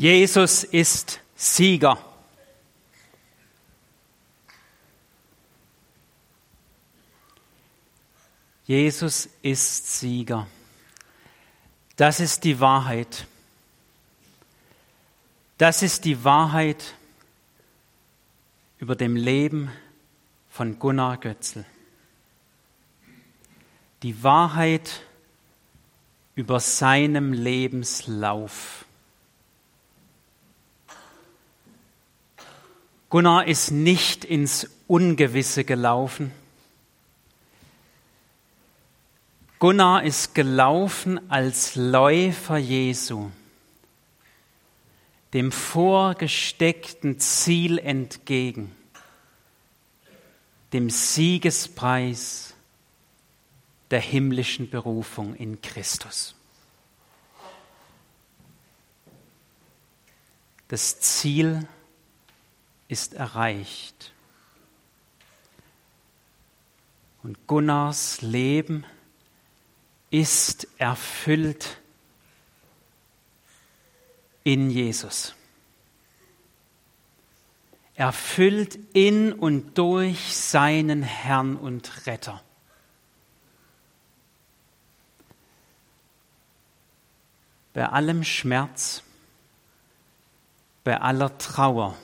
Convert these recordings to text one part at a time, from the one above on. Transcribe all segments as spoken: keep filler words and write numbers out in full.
Jesus ist Sieger. Jesus ist Sieger. Das ist die Wahrheit. Das ist die Wahrheit über dem Leben von Gunnar Götzl. Die Wahrheit über seinem Lebenslauf. Gunnar ist nicht ins Ungewisse gelaufen. Gunnar ist gelaufen als Läufer Jesu, dem vorgesteckten Ziel entgegen, dem Siegespreis der himmlischen Berufung in Christus. Das Ziel ist erreicht. Und Gunnars Leben ist erfüllt in Jesus. Erfüllt in und durch seinen Herrn und Retter. Bei allem Schmerz, bei aller Trauer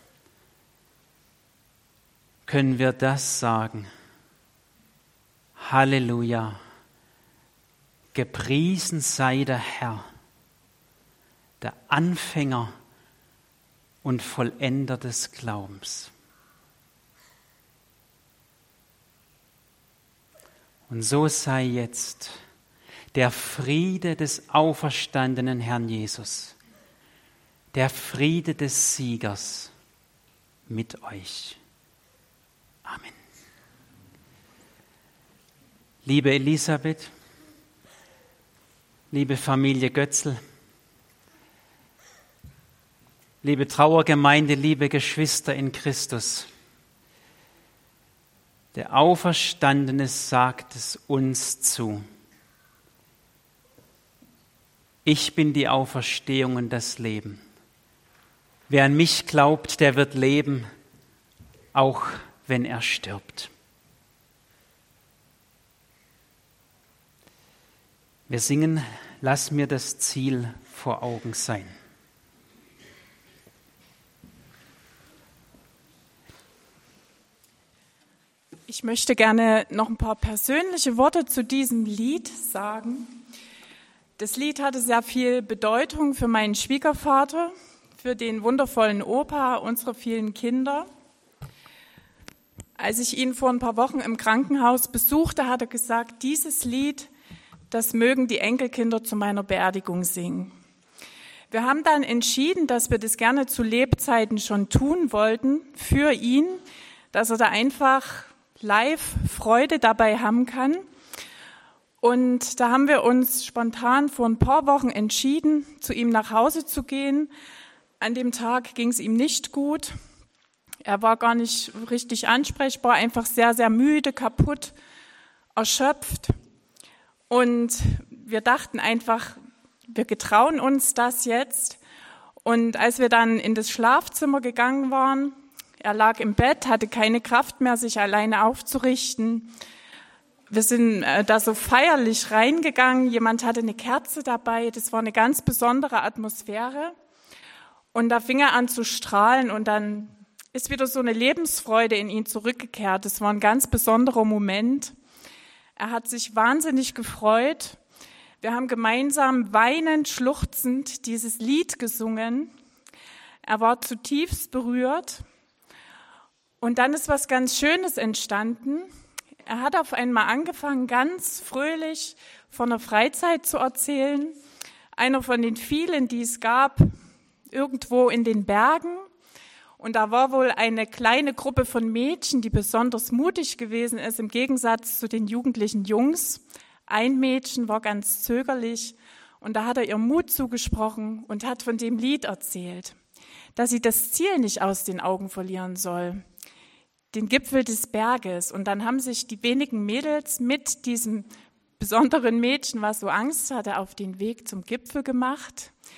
können wir das sagen. Halleluja. Gepriesen sei der Herr, der Anfänger und Vollender des Glaubens. Und so sei jetzt der Friede des auferstandenen Herrn Jesus, der Friede des Siegers mit euch. Amen. Liebe Elisabeth, liebe Familie Götzl, liebe Trauergemeinde, liebe Geschwister in Christus, der Auferstandene sagt es uns zu. Ich bin die Auferstehung und das Leben. Wer an mich glaubt, der wird leben, auch wenn er stirbt. Wir singen, lass mir das Ziel vor Augen sein. Ich möchte gerne noch ein paar persönliche Worte zu diesem Lied sagen. Das Lied hatte sehr viel Bedeutung für meinen Schwiegervater, für den wundervollen Opa, unsere vielen Kinder. Als ich ihn vor ein paar Wochen im Krankenhaus besuchte, hat er gesagt, dieses Lied, das mögen die Enkelkinder zu meiner Beerdigung singen. Wir haben dann entschieden, dass wir das gerne zu Lebzeiten schon tun wollten für ihn, dass er da einfach live Freude dabei haben kann. Und da haben wir uns spontan vor ein paar Wochen entschieden, zu ihm nach Hause zu gehen. An dem Tag ging es ihm nicht gut. Er war gar nicht richtig ansprechbar, einfach sehr, sehr müde, kaputt, erschöpft. Und wir dachten einfach, wir getrauen uns das jetzt. Und als wir dann in das Schlafzimmer gegangen waren, er lag im Bett, hatte keine Kraft mehr, sich alleine aufzurichten. Wir sind äh, da so feierlich reingegangen. Jemand hatte eine Kerze dabei. Das war eine ganz besondere Atmosphäre. Und da fing er an zu strahlen und dann ist wieder so eine Lebensfreude in ihn zurückgekehrt. Das war ein ganz besonderer Moment. Er hat sich wahnsinnig gefreut. Wir haben gemeinsam weinend, schluchzend dieses Lied gesungen. Er war zutiefst berührt. Und dann ist was ganz Schönes entstanden. Er hat auf einmal angefangen, ganz fröhlich von einer Freizeit zu erzählen. Einer von den vielen, die es gab, irgendwo in den Bergen. Und da war wohl eine kleine Gruppe von Mädchen, die besonders mutig gewesen ist, im Gegensatz zu den jugendlichen Jungs. Ein Mädchen war ganz zögerlich und da hat er ihr Mut zugesprochen und hat von dem Lied erzählt, dass sie das Ziel nicht aus den Augen verlieren soll, den Gipfel des Berges. Und dann haben sich die wenigen Mädels mit diesem besonderen Mädchen, was so Angst hatte, auf den Weg zum Gipfel gemacht.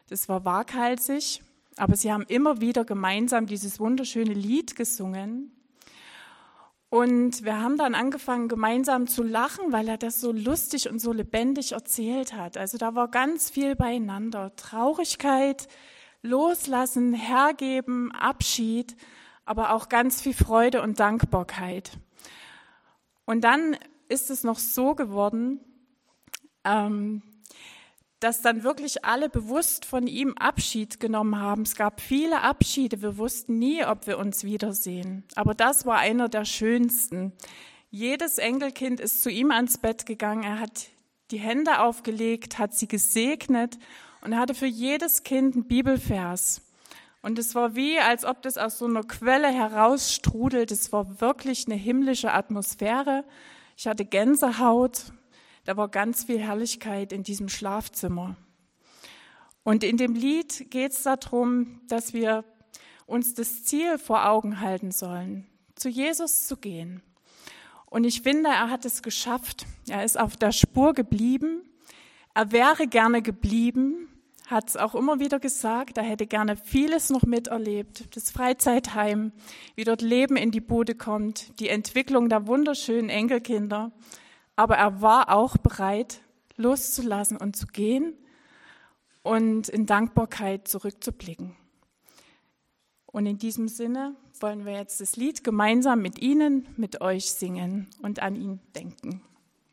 Das war waghalsig, aber sie haben immer wieder gemeinsam dieses wunderschöne Lied gesungen. Und wir haben dann angefangen, gemeinsam zu lachen, weil er das so lustig und so lebendig erzählt hat. Also da war ganz viel beieinander. Traurigkeit, Loslassen, Hergeben, Abschied, aber auch ganz viel Freude und Dankbarkeit. Und dann ist es noch so geworden, ähm, dass dann wirklich alle bewusst von ihm Abschied genommen haben. Es gab viele Abschiede, wir wussten nie, ob wir uns wiedersehen. Aber das war einer der schönsten. Jedes Enkelkind ist zu ihm ans Bett gegangen, er hat die Hände aufgelegt, hat sie gesegnet und hatte für jedes Kind einen Bibelvers. Und es war wie, als ob das aus so einer Quelle herausstrudelt. Es war wirklich eine himmlische Atmosphäre. Ich hatte Gänsehaut. Da war ganz viel Herrlichkeit in diesem Schlafzimmer. Und in dem Lied geht es darum, dass wir uns das Ziel vor Augen halten sollen, zu Jesus zu gehen. Und ich finde, er hat es geschafft. Er ist auf der Spur geblieben. Er wäre gerne geblieben, hat es auch immer wieder gesagt. Er hätte gerne vieles noch miterlebt. Das Freizeitheim, wie dort Leben in die Bude kommt, die Entwicklung der wunderschönen Enkelkinder. Aber er war auch bereit, loszulassen und zu gehen und in Dankbarkeit zurückzublicken. Und in diesem Sinne wollen wir jetzt das Lied gemeinsam mit Ihnen, mit euch singen und an ihn denken.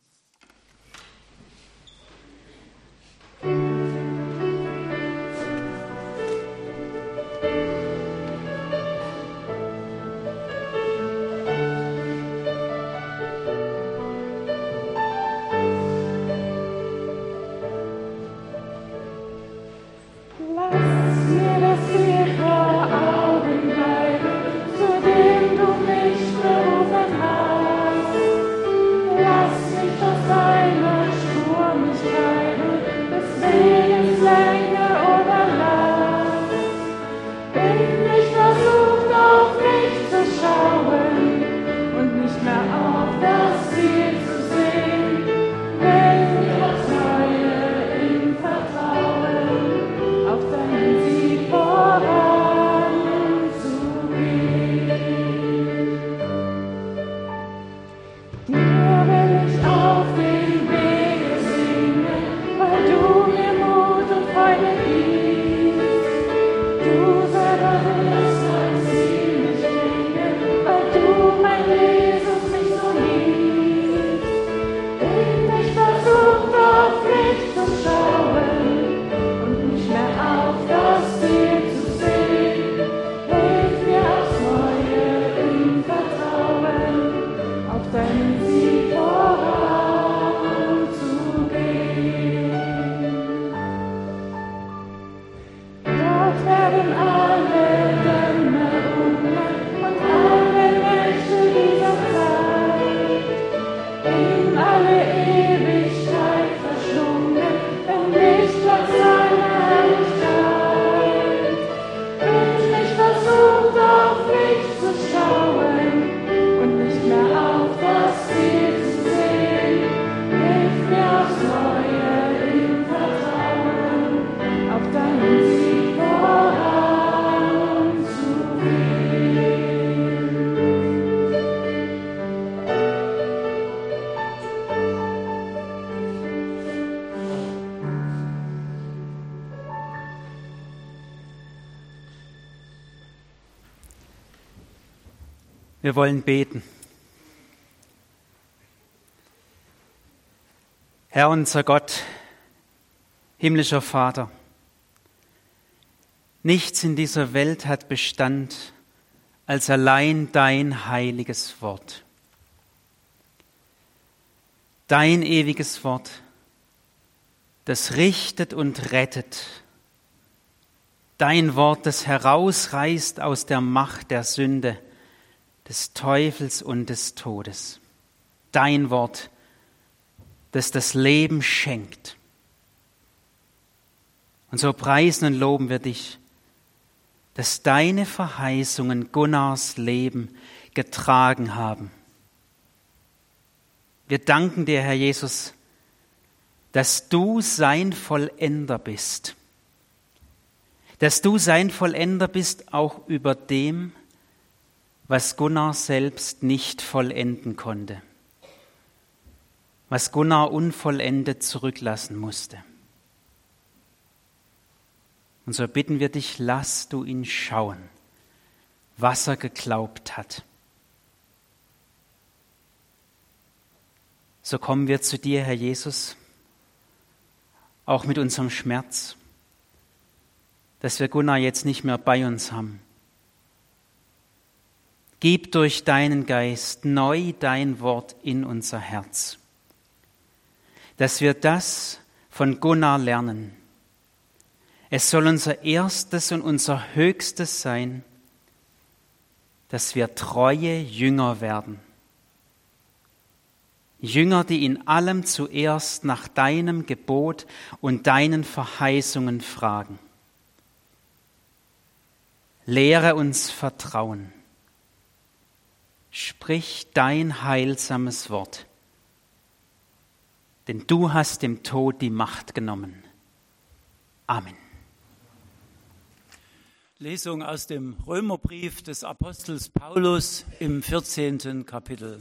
Wir wollen beten. Herr unser Gott, himmlischer Vater, nichts in dieser Welt hat Bestand als allein dein heiliges Wort. Dein ewiges Wort, das richtet und rettet. Dein Wort, das herausreißt aus der Macht der Sünde, des Teufels und des Todes. Dein Wort, das das Leben schenkt. Und so preisen und loben wir dich, dass deine Verheißungen Gunnars Leben getragen haben. Wir danken dir, Herr Jesus, dass du sein Vollender bist. dass du sein Vollender bist, auch über dem, was Gunnar selbst nicht vollenden konnte, was Gunnar unvollendet zurücklassen musste. Und so bitten wir dich, lass du ihn schauen, was er geglaubt hat. So kommen wir zu dir, Herr Jesus, auch mit unserem Schmerz, dass wir Gunnar jetzt nicht mehr bei uns haben. Gib durch deinen Geist neu dein Wort in unser Herz, dass wir das von Gunnar lernen. Es soll unser erstes und unser höchstes sein, dass wir treue Jünger werden. Jünger, die in allem zuerst nach deinem Gebot und deinen Verheißungen fragen. Lehre uns Vertrauen. Sprich dein heilsames Wort, denn du hast dem Tod die Macht genommen. Amen. Lesung aus dem Römerbrief des Apostels Paulus im vierzehnten Kapitel.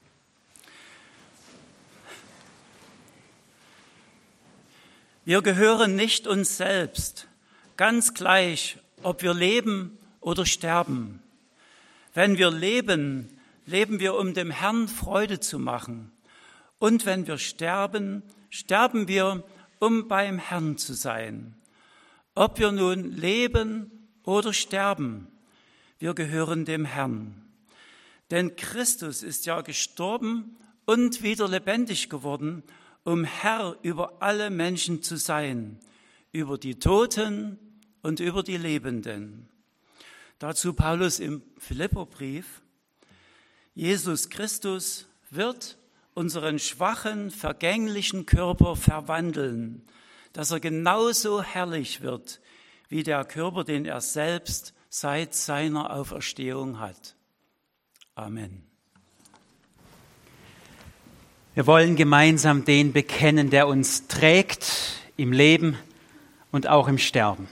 Wir gehören nicht uns selbst, ganz gleich, ob wir leben oder sterben. Wenn wir leben, leben wir, um dem Herrn Freude zu machen. Und wenn wir sterben, sterben wir, um beim Herrn zu sein. Ob wir nun leben oder sterben, wir gehören dem Herrn. Denn Christus ist ja gestorben und wieder lebendig geworden, um Herr über alle Menschen zu sein, über die Toten und über die Lebenden. Dazu Paulus im Philipperbrief: Jesus Christus wird unseren schwachen, vergänglichen Körper verwandeln, dass er genauso herrlich wird wie der Körper, den er selbst seit seiner Auferstehung hat. Amen. Wir wollen gemeinsam den bekennen, der uns trägt im Leben und auch im Sterben.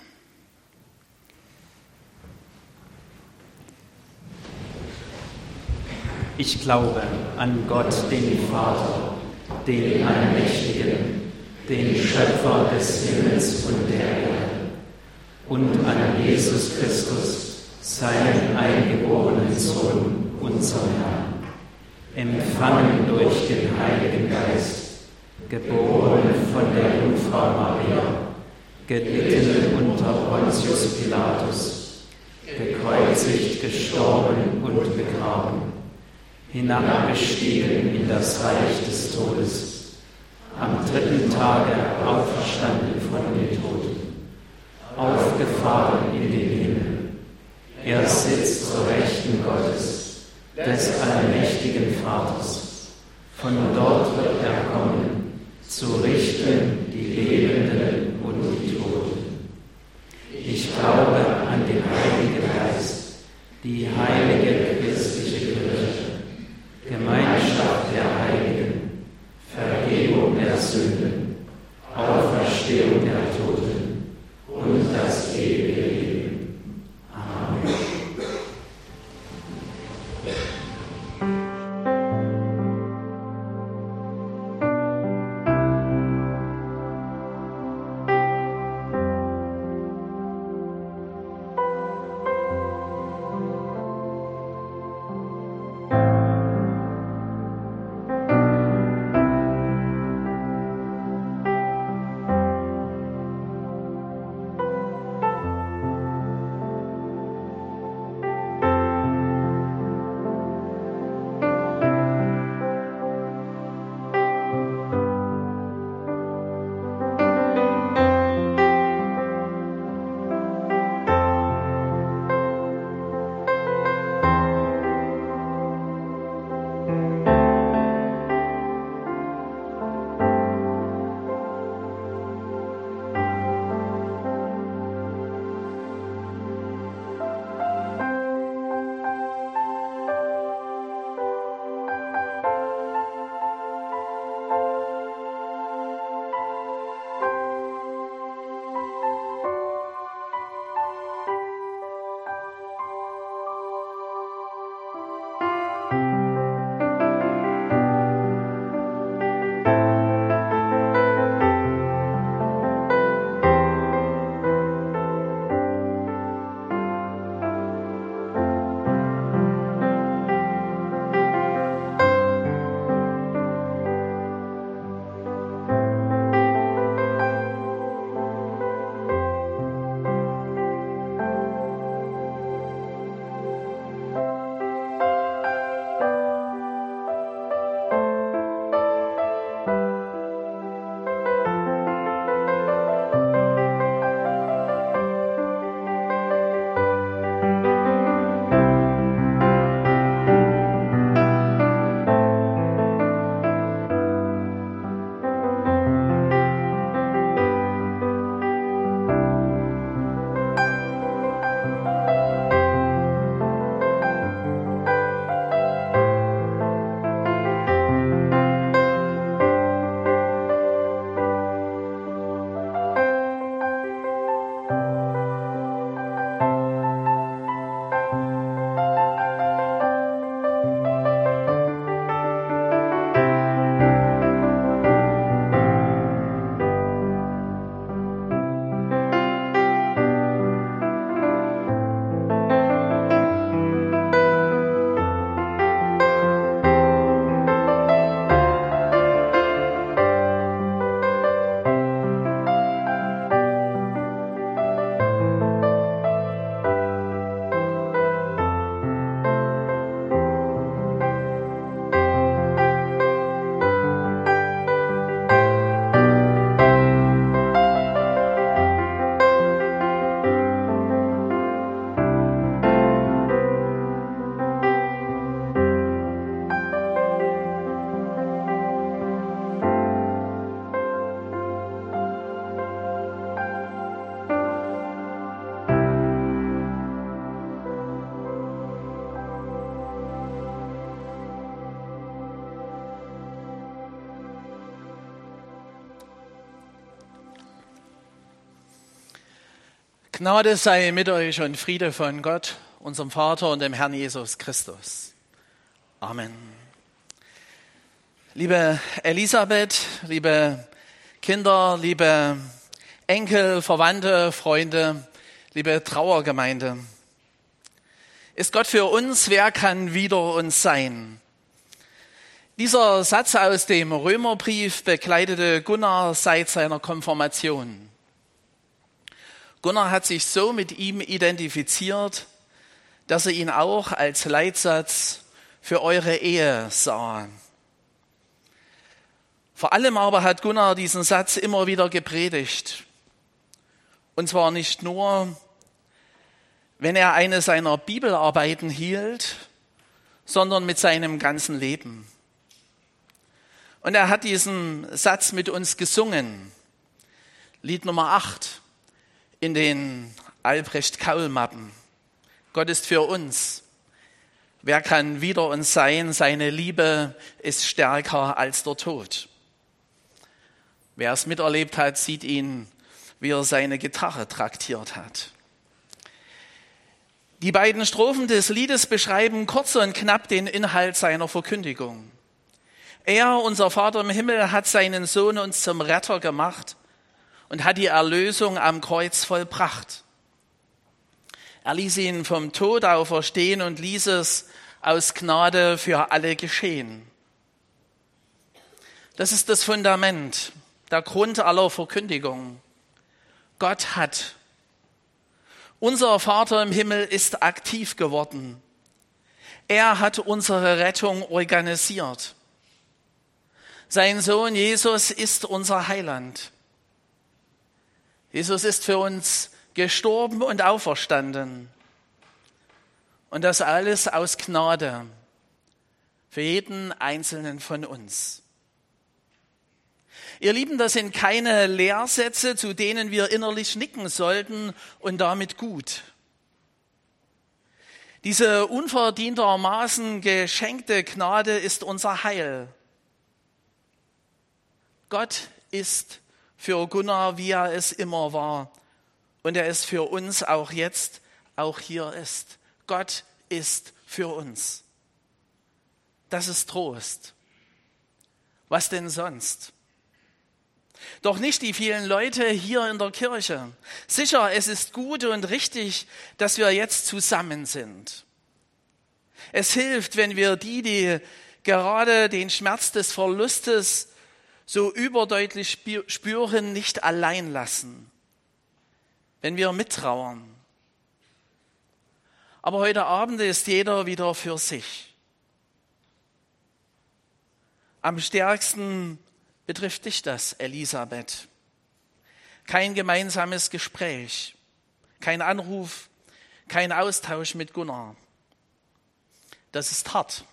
Ich glaube an Gott, den Vater, den Allmächtigen, den Schöpfer des Himmels und der Erde, und an Jesus Christus, seinen eingeborenen Sohn, unseren Herrn, empfangen durch den Heiligen Geist, geboren von der Jungfrau Maria, gelitten unter Pontius Pilatus, gekreuzigt, gestorben und begraben, hinabgestiegen in das Reich des Todes, am dritten Tage auferstanden von den Toten, aufgefahren in den Himmel. Er sitzt zur Rechten Gottes, des allmächtigen Vaters. Von dort wird er kommen, zu richten die Lebenden und die Toten. Ich glaube an den Heiligen Geist, die heilige christliche Kirche, Gemeinschaft der Heiligen, Vergebung der Sünden, Auferstehung der Toten und das ewige Leben. Amen. Gnade sei mit euch und Friede von Gott, unserem Vater und dem Herrn Jesus Christus. Amen. Liebe Elisabeth, liebe Kinder, liebe Enkel, Verwandte, Freunde, liebe Trauergemeinde. Ist Gott für uns, wer kann wider uns sein? Dieser Satz aus dem Römerbrief begleitete Gunnar seit seiner Konfirmation. Gunnar hat sich so mit ihm identifiziert, dass er ihn auch als Leitsatz für eure Ehe sah. Vor allem aber hat Gunnar diesen Satz immer wieder gepredigt. Und zwar nicht nur, wenn er eine seiner Bibelarbeiten hielt, sondern mit seinem ganzen Leben. Und er hat diesen Satz mit uns gesungen. Lied Nummer acht in den Albrecht-Kaul-Mappen. Gott ist für uns. Wer kann wider uns sein? Seine Liebe ist stärker als der Tod. Wer es miterlebt hat, sieht ihn, wie er seine Gitarre traktiert hat. Die beiden Strophen des Liedes beschreiben kurz und knapp den Inhalt seiner Verkündigung. Er, unser Vater im Himmel, hat seinen Sohn uns zum Retter gemacht und hat die Erlösung am Kreuz vollbracht. Er ließ ihn vom Tod auferstehen und ließ es aus Gnade für alle geschehen. Das ist das Fundament, der Grund aller Verkündigung. Gott hat. Unser Vater im Himmel ist aktiv geworden. Er hat unsere Rettung organisiert. Sein Sohn Jesus ist unser Heiland. Jesus ist für uns gestorben und auferstanden. Und das alles aus Gnade für jeden Einzelnen von uns. Ihr Lieben, das sind keine Lehrsätze, zu denen wir innerlich nicken sollten und damit gut. Diese unverdientermaßen geschenkte Gnade ist unser Heil. Gott ist für Gunnar, wie er es immer war. Und er ist für uns auch jetzt, auch hier ist. Gott ist für uns. Das ist Trost. Was denn sonst? Doch nicht die vielen Leute hier in der Kirche. Sicher, es ist gut und richtig, dass wir jetzt zusammen sind. Es hilft, wenn wir die, die gerade den Schmerz des Verlustes so überdeutlich spüren, nicht allein lassen, wenn wir mittrauern. Aber heute Abend ist jeder wieder für sich. Am stärksten betrifft dich das, Elisabeth. Kein gemeinsames Gespräch, kein Anruf, kein Austausch mit Gunnar. Das ist hart.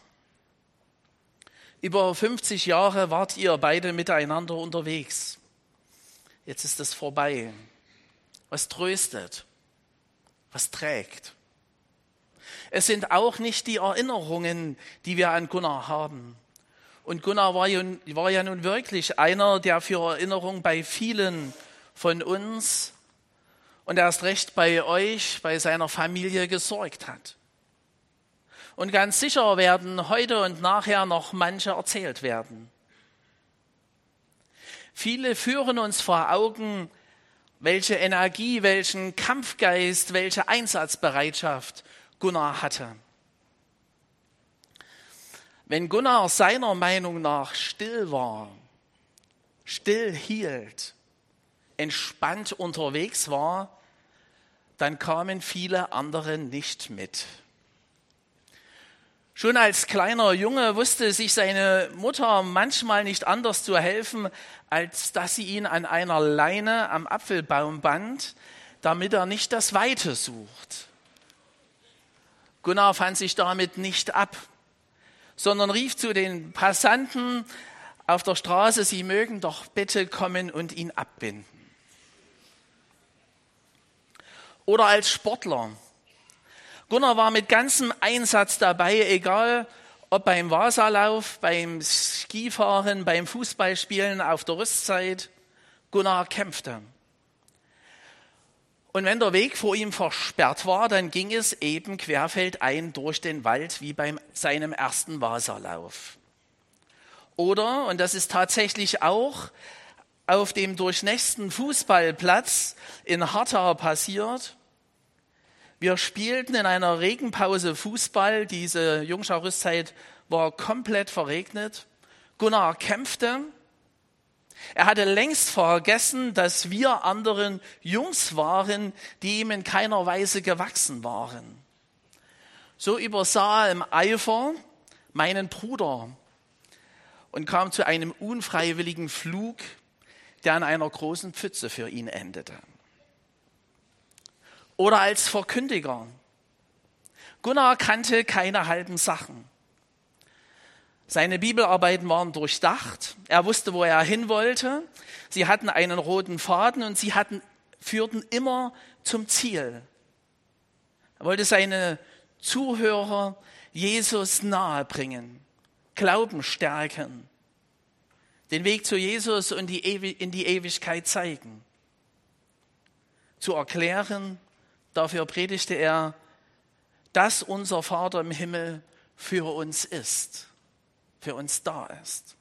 Über fünfzig Jahre wart ihr beide miteinander unterwegs. Jetzt ist es vorbei. Was tröstet? Was trägt? Es sind auch nicht die Erinnerungen, die wir an Gunnar haben. Und Gunnar war ja, war ja nun wirklich einer, der für Erinnerung bei vielen von uns und erst recht bei euch, bei seiner Familie gesorgt hat. Und ganz sicher werden heute und nachher noch manche erzählt werden. Viele führen uns vor Augen, welche Energie, welchen Kampfgeist, welche Einsatzbereitschaft Gunnar hatte. Wenn Gunnar seiner Meinung nach still war, still hielt, entspannt unterwegs war, dann kamen viele andere nicht mit. Schon als kleiner Junge wusste sich seine Mutter manchmal nicht anders zu helfen, als dass sie ihn an einer Leine am Apfelbaum band, damit er nicht das Weite sucht. Gunnar fand sich damit nicht ab, sondern rief zu den Passanten auf der Straße, sie mögen doch bitte kommen und ihn abbinden. Oder als Sportler. Gunnar war mit ganzem Einsatz dabei, egal ob beim Wasalauf, beim Skifahren, beim Fußballspielen auf der Rüstzeit. Gunnar kämpfte. Und wenn der Weg vor ihm versperrt war, dann ging es eben querfeldein durch den Wald wie bei seinem ersten Wasserlauf. Oder, und das ist tatsächlich auch auf dem durchnässten Fußballplatz in Hartau passiert. Wir spielten in einer Regenpause Fußball. Diese Jungschau-Rüstzeit war komplett verregnet. Gunnar kämpfte. Er hatte längst vergessen, dass wir anderen Jungs waren, die ihm in keiner Weise gewachsen waren. So übersah er im Eifer meinen Bruder und kam zu einem unfreiwilligen Flug, der an einer großen Pfütze für ihn endete. Oder als Verkündiger. Gunnar kannte keine halben Sachen. Seine Bibelarbeiten waren durchdacht. Er wusste, wo er hin wollte. Sie hatten einen roten Faden und sie hatten, führten immer zum Ziel. Er wollte seine Zuhörer Jesus nahebringen, Glauben stärken, den Weg zu Jesus und die Ewi- in die Ewigkeit zeigen. Zu erklären, dafür predigte er, dass unser Vater im Himmel für uns ist. für uns da ist.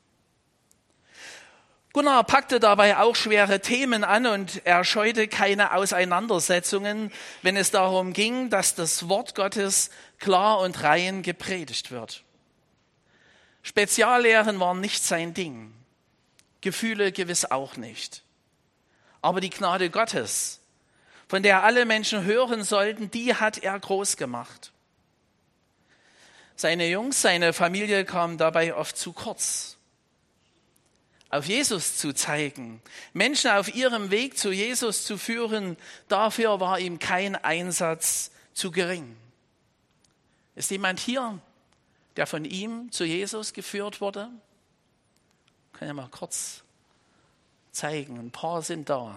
Gunnar packte dabei auch schwere Themen an und er scheute keine Auseinandersetzungen, wenn es darum ging, dass das Wort Gottes klar und rein gepredigt wird. Speziallehren waren nicht sein Ding, Gefühle gewiss auch nicht. Aber die Gnade Gottes, von der alle Menschen hören sollten, die hat er groß gemacht. Seine Jungs, seine Familie kamen dabei oft zu kurz. Auf Jesus zu zeigen, Menschen auf ihrem Weg zu Jesus zu führen, dafür war ihm kein Einsatz zu gering. Ist jemand hier, der von ihm zu Jesus geführt wurde? Ich kann ja mal kurz zeigen, ein paar sind da.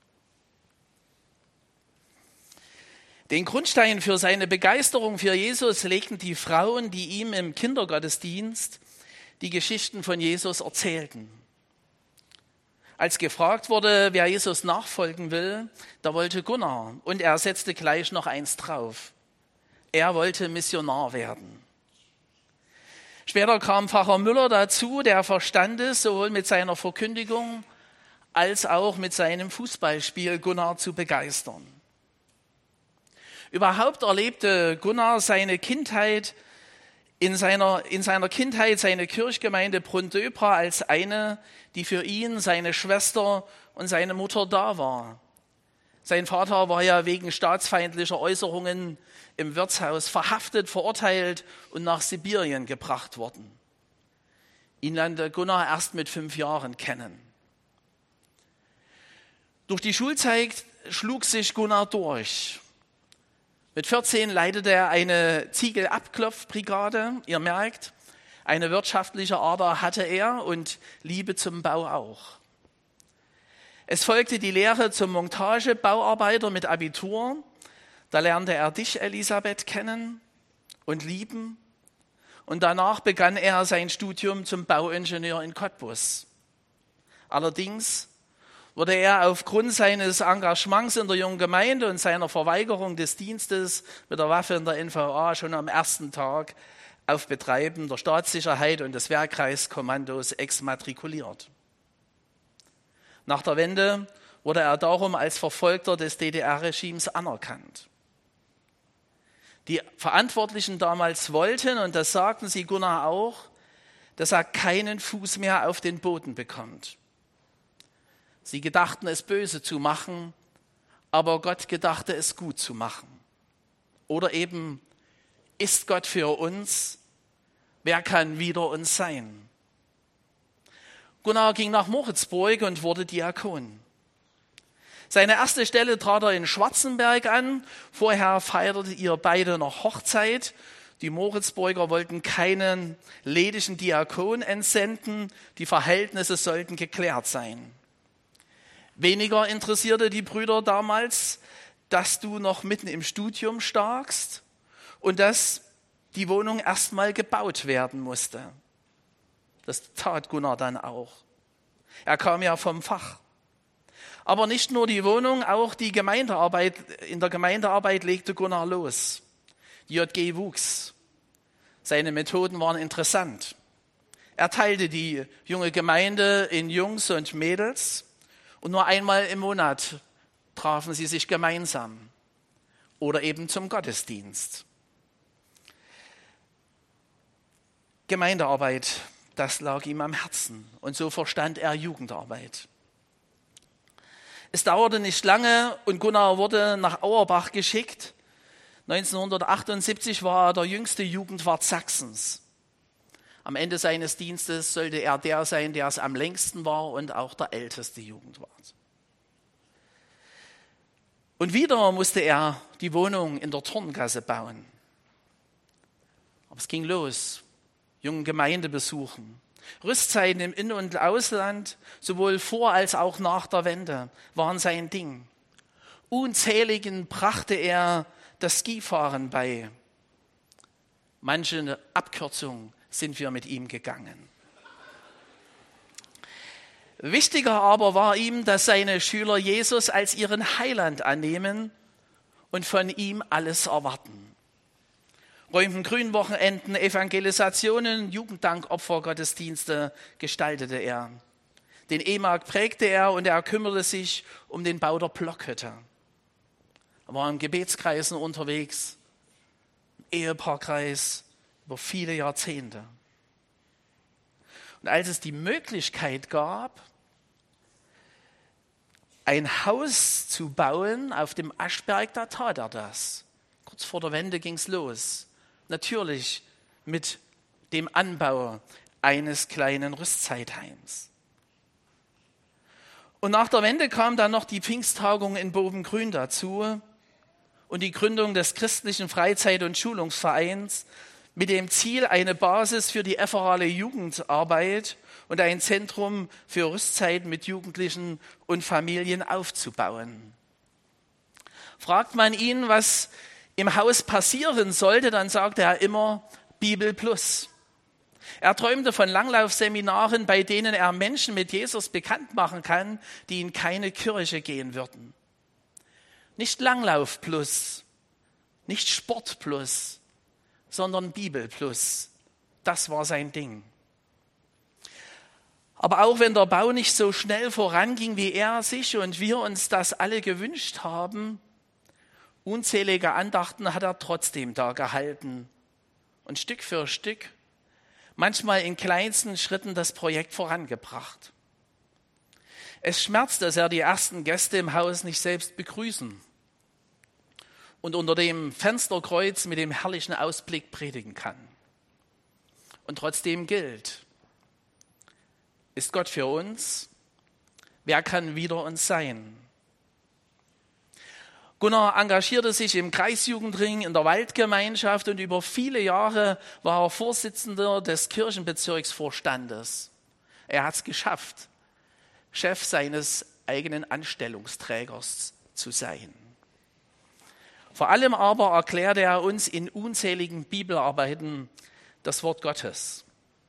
Den Grundstein für seine Begeisterung für Jesus legten die Frauen, die ihm im Kindergottesdienst die Geschichten von Jesus erzählten. Als gefragt wurde, wer Jesus nachfolgen will, da wollte Gunnar und er setzte gleich noch eins drauf. Er wollte Missionar werden. Später kam Pfarrer Müller dazu, der verstand es, sowohl mit seiner Verkündigung als auch mit seinem Fußballspiel Gunnar zu begeistern. Überhaupt erlebte Gunnar seine Kindheit in seiner, in seiner Kindheit seine Kirchgemeinde Brunndöbra als eine, die für ihn, seine Schwester und seine Mutter da war. Sein Vater war ja wegen staatsfeindlicher Äußerungen im Wirtshaus verhaftet, verurteilt und nach Sibirien gebracht worden. Ihn lernte Gunnar erst mit fünf Jahren kennen. Durch die Schulzeit schlug sich Gunnar durch. Mit vierzehn leitete er eine Ziegelabklopfbrigade. Ihr merkt, eine wirtschaftliche Ader hatte er und Liebe zum Bau auch. Es folgte die Lehre zum Montagebauarbeiter mit Abitur. Da lernte er dich, Elisabeth, kennen und lieben. Und danach begann er sein Studium zum Bauingenieur in Cottbus. Allerdings wurde er aufgrund seines Engagements in der jungen Gemeinde und seiner Verweigerung des Dienstes mit der Waffe in der N V A schon am ersten Tag auf Betreiben der Staatssicherheit und des Wehrkreiskommandos exmatrikuliert. Nach der Wende wurde er darum als Verfolgter des D D R-Regimes anerkannt. Die Verantwortlichen damals wollten, und das sagten sie Gunnar auch, dass er keinen Fuß mehr auf den Boden bekommt. Sie gedachten, es böse zu machen, aber Gott gedachte, es gut zu machen. Oder eben, ist Gott für uns? Wer kann wider uns sein? Gunnar ging nach Moritzburg und wurde Diakon. Seine erste Stelle trat er in Schwarzenberg an. Vorher feiertet ihr beide noch Hochzeit. Die Moritzburger wollten keinen lediglichen Diakon entsenden. Die Verhältnisse sollten geklärt sein. Weniger interessierte die Brüder damals, dass du noch mitten im Studium stakst und dass die Wohnung erstmal gebaut werden musste. Das tat Gunnar dann auch. Er kam ja vom Fach. Aber nicht nur die Wohnung, auch die Gemeindearbeit, in der Gemeindearbeit legte Gunnar los. Die J G wuchs. Seine Methoden waren interessant. Er teilte die junge Gemeinde in Jungs und Mädels und nur einmal im Monat trafen sie sich gemeinsam oder eben zum Gottesdienst. Gemeindearbeit, das lag ihm am Herzen und so verstand er Jugendarbeit. Es dauerte nicht lange und Gunnar wurde nach Auerbach geschickt. neunzehnhundertachtundsiebzig war er der jüngste Jugendwart Sachsens. Am Ende seines Dienstes sollte er der sein, der es am längsten war und auch der älteste Jugendwart. Und wieder musste er die Wohnung in der Turngasse bauen. Aber es ging los. Jungen Gemeindebesuchen, Rüstzeiten im In- und Ausland, sowohl vor als auch nach der Wende, waren sein Ding. Unzähligen brachte er das Skifahren bei. Manche Abkürzungen sind wir mit ihm gegangen. Wichtiger aber war ihm, dass seine Schüler Jesus als ihren Heiland annehmen und von ihm alles erwarten. Räumten Grünwochenenden, Evangelisationen, Jugenddank, Opfergottesdienste gestaltete er. Den E-Markt prägte er und er kümmerte sich um den Bau der Blockhütte. Er war in Gebetskreisen unterwegs, im Ehepaarkreis über viele Jahrzehnte. Und als es die Möglichkeit gab, ein Haus zu bauen auf dem Aschberg, da tat er das. Kurz vor der Wende ging es los. Natürlich mit dem Anbau eines kleinen Rüstzeitheims. Und nach der Wende kam dann noch die Pfingsttagung in Bovengrün dazu und die Gründung des christlichen Freizeit- und Schulungsvereins mit dem Ziel, eine Basis für die efferale Jugendarbeit und ein Zentrum für Rüstzeiten mit Jugendlichen und Familien aufzubauen. Fragt man ihn, was im Haus passieren sollte, dann sagte er immer Bibel plus. Er träumte von Langlaufseminaren, bei denen er Menschen mit Jesus bekannt machen kann, die in keine Kirche gehen würden. Nicht Langlauf plus, nicht Sport plus, sondern Bibel plus. Das war sein Ding. Aber auch wenn der Bau nicht so schnell voranging, wie er sich und wir uns das alle gewünscht haben, unzählige Andachten hat er trotzdem da gehalten und Stück für Stück, manchmal in kleinsten Schritten, das Projekt vorangebracht. Es schmerzt, dass er die ersten Gäste im Haus nicht selbst begrüßen und unter dem Fensterkreuz mit dem herrlichen Ausblick predigen kann. Und trotzdem gilt, ist Gott für uns? Wer kann wider uns sein? Gunnar engagierte sich im Kreisjugendring in der Waldgemeinschaft und über viele Jahre war er Vorsitzender des Kirchenbezirksvorstandes. Er hat es geschafft, Chef seines eigenen Anstellungsträgers zu sein. Vor allem aber erklärte er uns in unzähligen Bibelarbeiten das Wort Gottes.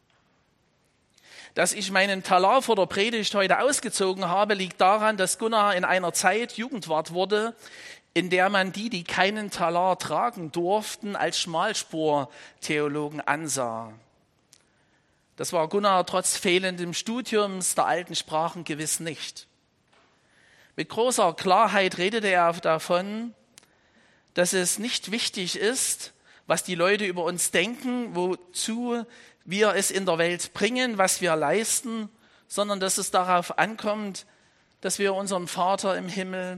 Dass ich meinen Talar vor der Predigt heute ausgezogen habe, liegt daran, dass Gunnar in einer Zeit Jugendwart wurde, in der man die, die keinen Talar tragen durften, als Schmalspur-Theologen ansah. Das war Gunnar trotz fehlendem Studiums der alten Sprachen gewiss nicht. Mit großer Klarheit redete er davon, dass es nicht wichtig ist, was die Leute über uns denken, wozu wir es in der Welt bringen, was wir leisten, sondern dass es darauf ankommt, dass wir unseren Vater im Himmel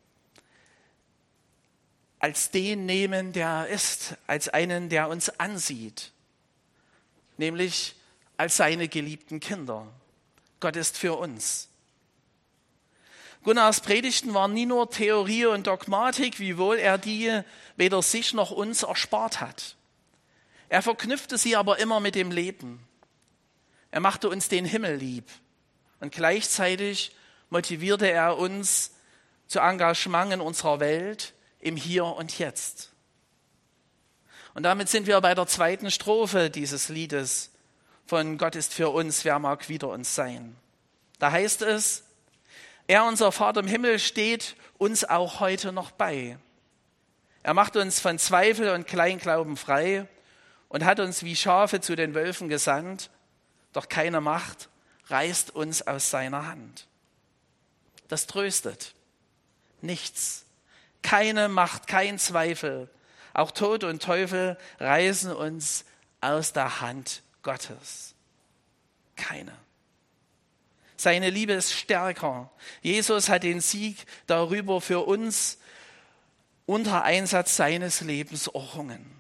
als den nehmen, der er ist, als einen, der uns ansieht, nämlich als seine geliebten Kinder. Gott ist für uns. Gunnars Predigten waren nie nur Theorie und Dogmatik, wiewohl er die weder sich noch uns erspart hat. Er verknüpfte sie aber immer mit dem Leben. Er machte uns den Himmel lieb und gleichzeitig motivierte er uns zu Engagement in unserer Welt, im Hier und Jetzt. Und damit sind wir bei der zweiten Strophe dieses Liedes von Gott ist für uns, wer mag wider uns sein. Da heißt es, Er, unser Vater im Himmel, steht uns auch heute noch bei. Er macht uns von Zweifel und Kleinglauben frei und hat uns wie Schafe zu den Wölfen gesandt, doch keine Macht reißt uns aus seiner Hand. Das tröstet. Nichts. Keine Macht, kein Zweifel. Auch Tod und Teufel reißen uns aus der Hand Gottes. Keine. Seine Liebe ist stärker. Jesus hat den Sieg darüber für uns unter Einsatz seines Lebens errungen.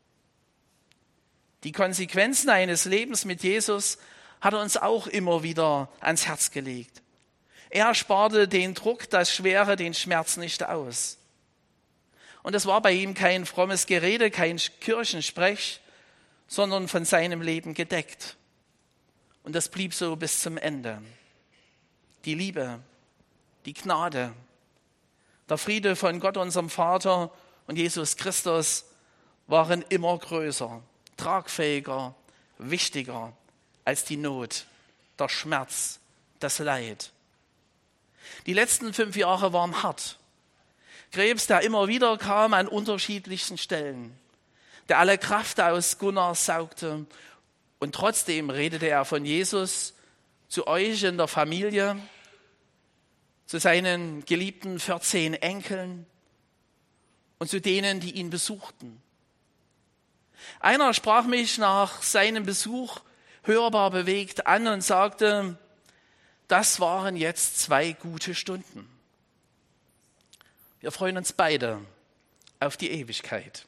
Die Konsequenzen eines Lebens mit Jesus hat er uns auch immer wieder ans Herz gelegt. Er sparte den Druck, das Schwere, den Schmerz nicht aus. Und es war bei ihm kein frommes Gerede, kein Kirchensprech, sondern von seinem Leben gedeckt. Und das blieb so bis zum Ende. Die Liebe, die Gnade, der Friede von Gott, unserem Vater und Jesus Christus waren immer größer, tragfähiger, wichtiger als die Not, der Schmerz, das Leid. Die letzten fünf Jahre waren hart. Krebs, der immer wieder kam an unterschiedlichsten Stellen, der alle Kraft aus Gunnar saugte, und trotzdem redete er von Jesus zu euch in der Familie, zu seinen geliebten vierzehn Enkeln und zu denen, die ihn besuchten. Einer sprach mich nach seinem Besuch hörbar bewegt an und sagte, das waren jetzt zwei gute Stunden. Wir freuen uns beide auf die Ewigkeit.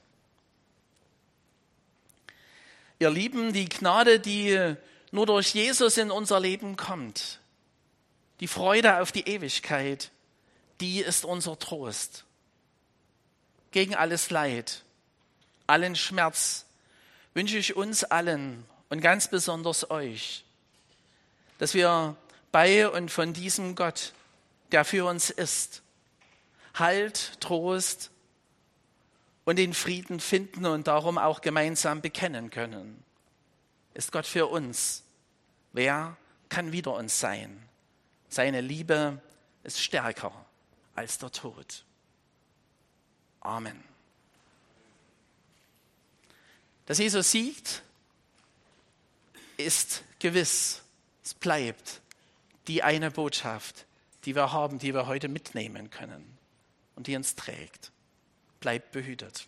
Ihr Lieben, die Gnade, die nur durch Jesus in unser Leben kommt, die Freude auf die Ewigkeit, die ist unser Trost. Gegen alles Leid, allen Schmerz wünsche ich uns allen und ganz besonders euch, dass wir bei und von diesem Gott, der für uns ist, Halt, Trost und den Frieden finden und darum auch gemeinsam bekennen können. Ist Gott für uns? Wer kann wider uns sein? Seine Liebe ist stärker als der Tod. Amen. Dass Jesus siegt, ist gewiss. Es bleibt die eine Botschaft, die wir haben, die wir heute mitnehmen können und die uns trägt. Bleibt behütet.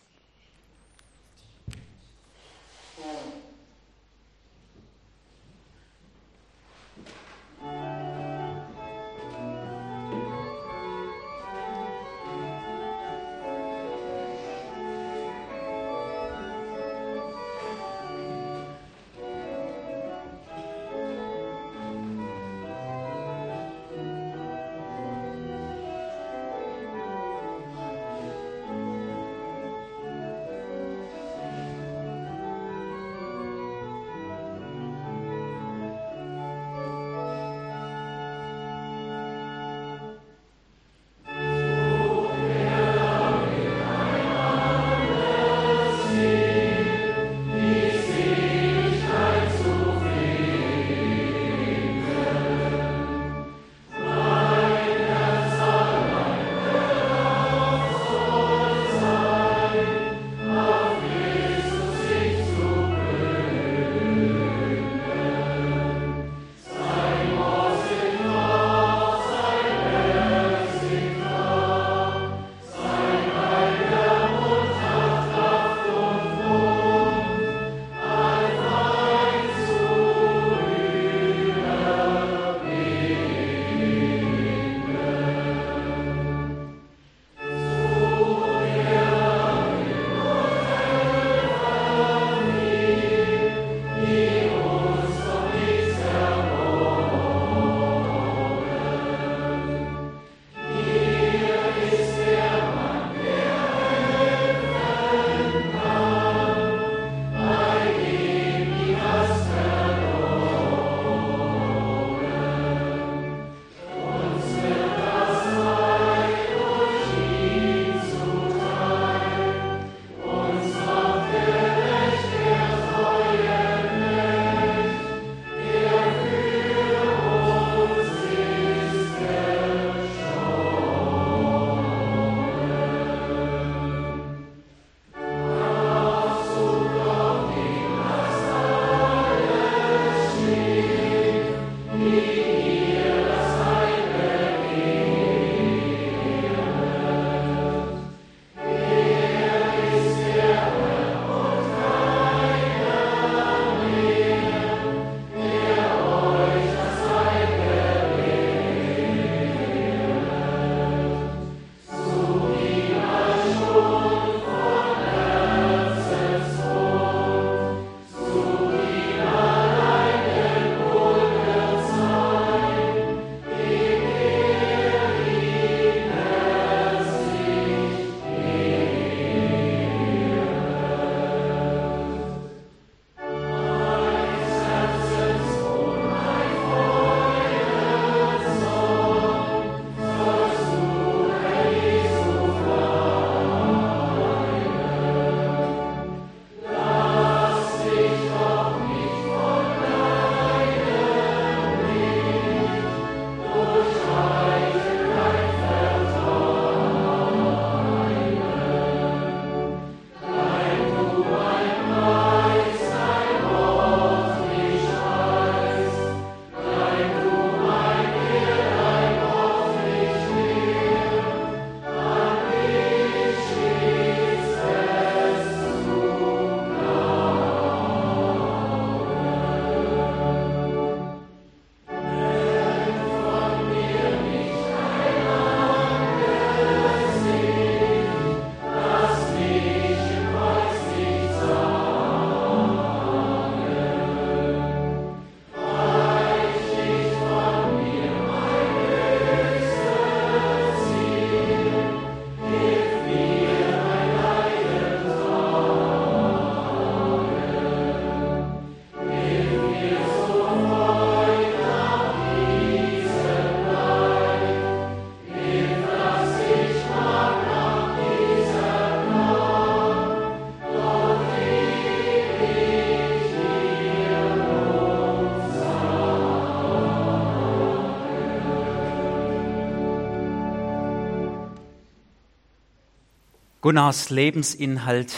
Gunnars Lebensinhalt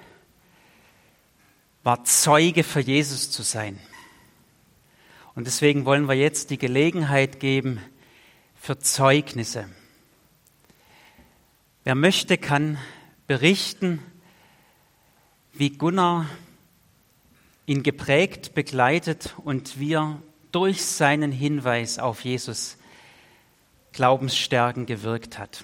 war, Zeuge für Jesus zu sein. Und deswegen wollen wir jetzt die Gelegenheit geben für Zeugnisse. Wer möchte, kann berichten, wie Gunnar ihn geprägt, begleitet und wie er durch seinen Hinweis auf Jesus Glaubensstärken gewirkt hat.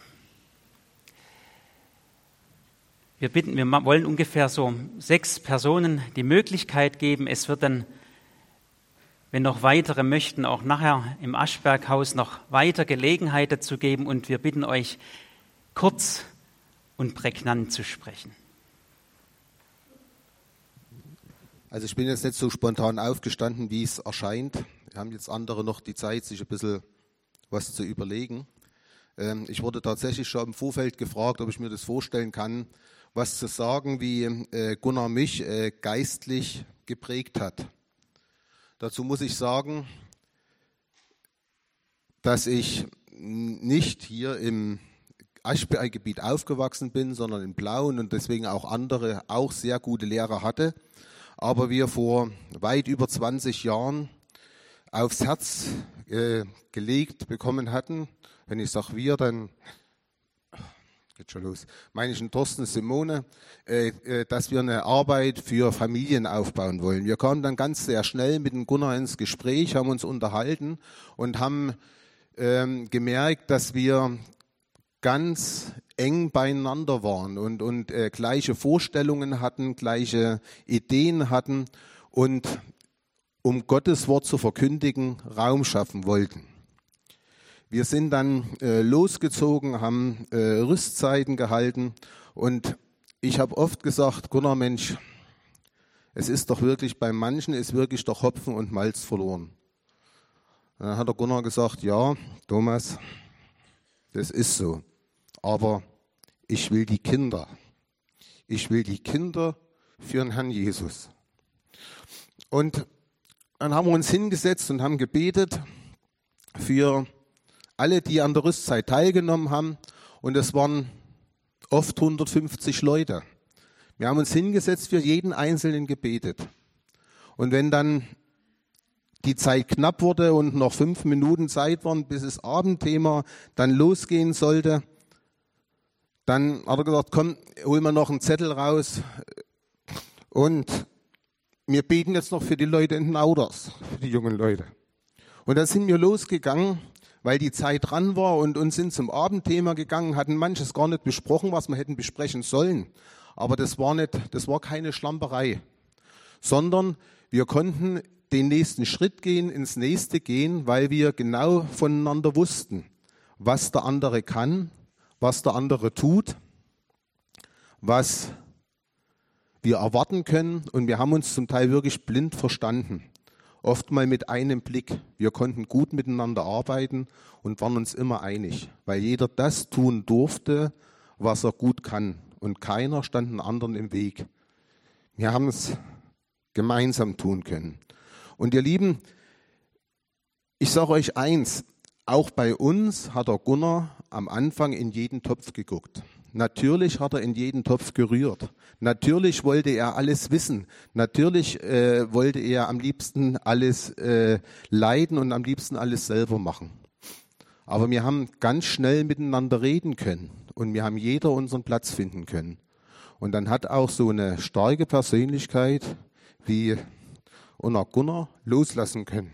Wir bitten, wir wollen ungefähr so sechs Personen die Möglichkeit geben. Es wird dann, wenn noch weitere möchten, auch nachher im Aschberghaus noch weiter Gelegenheit dazu geben. Und wir bitten euch, kurz und prägnant zu sprechen. Also ich bin jetzt nicht so spontan aufgestanden, wie es erscheint. Wir haben jetzt andere noch die Zeit, sich ein bisschen was zu überlegen. Ähm, ich wurde tatsächlich schon im Vorfeld gefragt, ob ich mir das vorstellen kann, was zu sagen, wie äh, Gunnar mich äh, geistlich geprägt hat. Dazu muss ich sagen, dass ich nicht hier im Aschberggebiet aufgewachsen bin, sondern in Plauen und deswegen auch andere, auch sehr gute Lehrer hatte. Aber wir vor weit über zwanzig Jahren aufs Herz äh, gelegt bekommen hatten. Wenn ich sage wir, dann geht schon los. Meine ich einen Thorsten Simone, äh, äh, dass wir eine Arbeit für Familien aufbauen wollen. Wir kamen dann ganz sehr schnell mit dem Gunnar ins Gespräch, haben uns unterhalten und haben ähm, gemerkt, dass wir ganz eng beieinander waren und, und äh, gleiche Vorstellungen hatten, gleiche Ideen hatten und um Gottes Wort zu verkündigen, Raum schaffen wollten. Wir sind dann äh, losgezogen, haben äh, Rüstzeiten gehalten und ich habe oft gesagt, Gunnar, Mensch, es ist doch wirklich, bei manchen ist wirklich doch Hopfen und Malz verloren. Und dann hat der Gunnar gesagt, ja, Thomas, das ist so. Aber ich will die Kinder. Ich will die Kinder für den Herrn Jesus. Und dann haben wir uns hingesetzt und haben gebetet für alle, die an der Rüstzeit teilgenommen haben. Und es waren oft hundertfünfzig Leute. Wir haben uns hingesetzt, für jeden Einzelnen gebetet. Und wenn dann die Zeit knapp wurde und noch fünf Minuten Zeit waren, bis das Abendthema dann losgehen sollte, dann hat er gesagt, komm, hol mal noch einen Zettel raus und wir beten jetzt noch für die Leute in den Auders, für die jungen Leute. Und dann sind wir losgegangen, weil die Zeit dran war und uns sind zum Abendthema gegangen, hatten manches gar nicht besprochen, was wir hätten besprechen sollen. Aber das war nicht, das war keine Schlamperei, sondern wir konnten den nächsten Schritt gehen, ins nächste gehen, weil wir genau voneinander wussten, was der andere kann, was der andere tut, was wir erwarten können. Und wir haben uns zum Teil wirklich blind verstanden. Oft mal mit einem Blick. Wir konnten gut miteinander arbeiten und waren uns immer einig, weil jeder das tun durfte, was er gut kann. Und keiner stand den anderen im Weg. Wir haben es gemeinsam tun können. Und ihr Lieben, ich sage euch eins, auch bei uns hat der Gunnar am Anfang in jeden Topf geguckt. Natürlich hat er in jeden Topf gerührt. Natürlich wollte er alles wissen. Natürlich äh, wollte er am liebsten alles äh, leiden und am liebsten alles selber machen. Aber wir haben ganz schnell miteinander reden können und wir haben jeder unseren Platz finden können. Und dann hat auch so eine starke Persönlichkeit wie unser Gunnar loslassen können.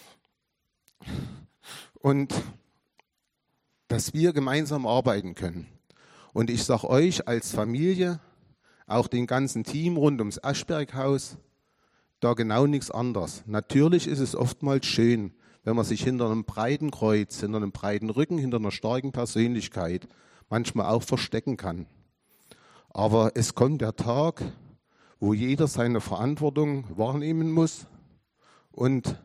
Und dass wir gemeinsam arbeiten können. Und ich sage euch als Familie, auch dem ganzen Team rund ums Aschberghaus, da genau nichts anderes. Natürlich ist es oftmals schön, wenn man sich hinter einem breiten Kreuz, hinter einem breiten Rücken, hinter einer starken Persönlichkeit manchmal auch verstecken kann. Aber es kommt der Tag, wo jeder seine Verantwortung wahrnehmen muss und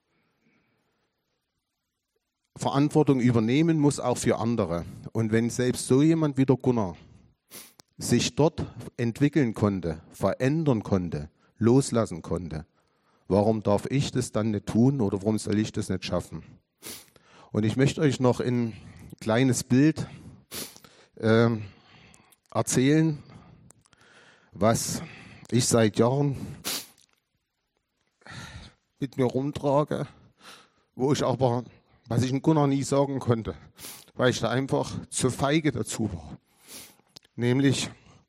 Verantwortung übernehmen muss, auch für andere. Und wenn selbst so jemand wie der Gunnar sich dort entwickeln konnte, verändern konnte, loslassen konnte, warum darf ich das dann nicht tun oder warum soll ich das nicht schaffen? Und ich möchte euch noch ein kleines Bild äh, erzählen, was ich seit Jahren mit mir rumtrage, wo ich aber, was ich in Gunnar nie sagen konnte, weil ich da einfach zu feige dazu war. Nämlich,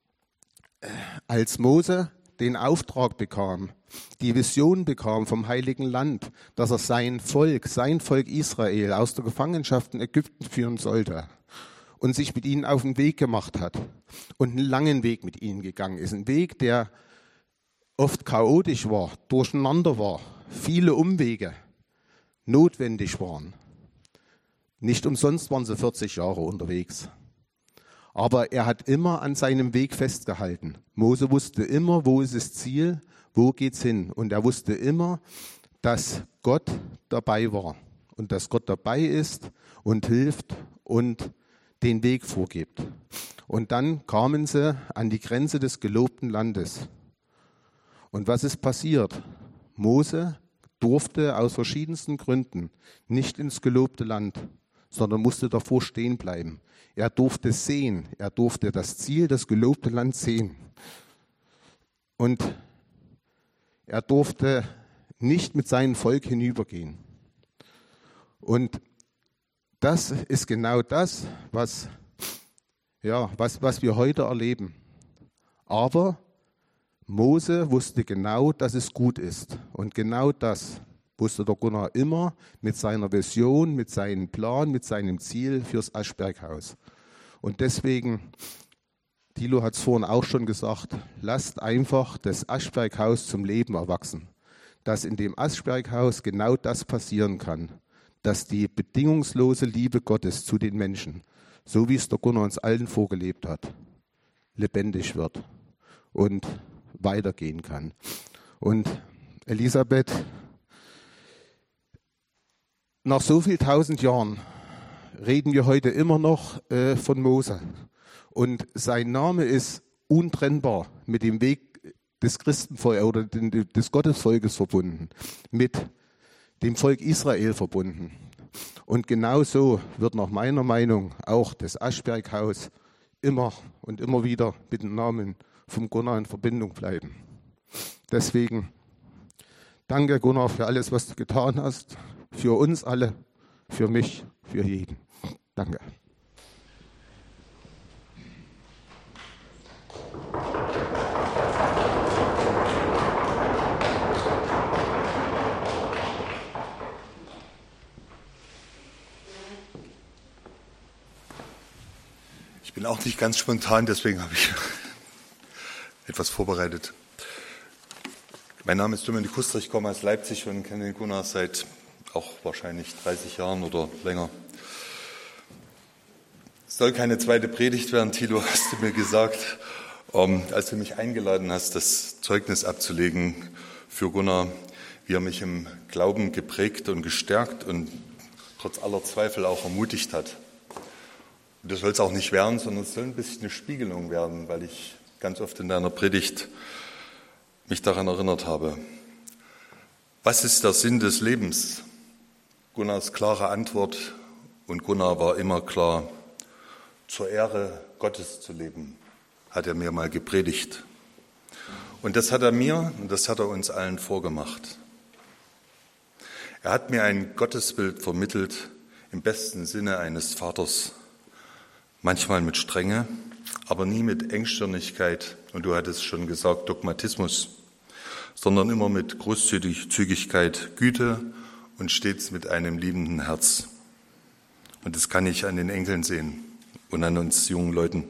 als Mose den Auftrag bekam, die Vision bekam vom Heiligen Land, dass er sein Volk, sein Volk Israel aus der Gefangenschaft in Ägypten führen sollte und sich mit ihnen auf den Weg gemacht hat und einen langen Weg mit ihnen gegangen ist. Ein Weg, der oft chaotisch war, durcheinander war, viele Umwege notwendig waren. Nicht umsonst waren sie vierzig Jahre unterwegs. Aber er hat immer an seinem Weg festgehalten. Mose wusste immer, wo ist das Ziel, wo geht's hin. Und er wusste immer, dass Gott dabei war und dass Gott dabei ist und hilft und den Weg vorgibt. Und dann kamen sie an die Grenze des gelobten Landes. Und was ist passiert? Mose durfte aus verschiedensten Gründen nicht ins gelobte Land, sondern musste davor stehen bleiben. Er durfte sehen, er durfte das Ziel, das gelobte Land sehen. Und er durfte nicht mit seinem Volk hinübergehen. Und das ist genau das, was, ja, was, was wir heute erleben. Aber Mose wusste genau, dass es gut ist. Und genau das wusste der Gunnar immer mit seiner Vision, mit seinem Plan, mit seinem Ziel fürs Aschberghaus. Und deswegen, Thilo hat es vorhin auch schon gesagt, lasst einfach das Aschberghaus zum Leben erwachsen. Dass in dem Aschberghaus genau das passieren kann, dass die bedingungslose Liebe Gottes zu den Menschen, so wie es der Gunnar uns allen vorgelebt hat, lebendig wird und weitergehen kann. Und Elisabeth, nach so viel tausend Jahren reden wir heute immer noch äh, von Mose. Und sein Name ist untrennbar mit dem Weg des Christenvolkes oder des Gottesvolkes verbunden, mit dem Volk Israel verbunden. Und genauso wird nach meiner Meinung auch das Aschberghaus immer und immer wieder mit dem Namen vom Gunnar in Verbindung bleiben. Deswegen danke Gunnar für alles, was du getan hast. Für uns alle, für mich, für jeden. Danke. Ich bin auch nicht ganz spontan, deswegen habe ich etwas vorbereitet. Mein Name ist Dominik Kuster, ich komme aus Leipzig und kenne den Gunnar seit auch wahrscheinlich dreißig Jahren oder länger. Es soll keine zweite Predigt werden, Thilo, hast du mir gesagt, ähm, als du mich eingeladen hast, das Zeugnis abzulegen für Gunnar, wie er mich im Glauben geprägt und gestärkt und trotz aller Zweifel auch ermutigt hat. Und das soll es auch nicht werden, sondern es soll ein bisschen eine Spiegelung werden, weil ich ganz oft in deiner Predigt mich daran erinnert habe. Was ist der Sinn des Lebens? Gunnars klare Antwort, und Gunnar war immer klar, zur Ehre Gottes zu leben, hat er mir mal gepredigt. Und das hat er mir und das hat er uns allen vorgemacht. Er hat mir ein Gottesbild vermittelt, im besten Sinne eines Vaters, manchmal mit Strenge, aber nie mit Engstirnigkeit, und du hattest schon gesagt, Dogmatismus, sondern immer mit Großzügigkeit, Güte und stets mit einem liebenden Herz. Und das kann ich an den Enkeln sehen und an uns jungen Leuten.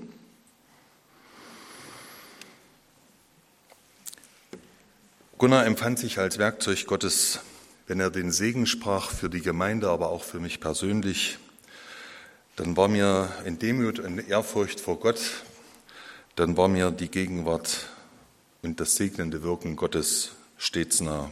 Gunnar empfand sich als Werkzeug Gottes, wenn er den Segen sprach für die Gemeinde, aber auch für mich persönlich. Dann war mir in Demut und Ehrfurcht vor Gott, dann war mir die Gegenwart und das segnende Wirken Gottes stets nah.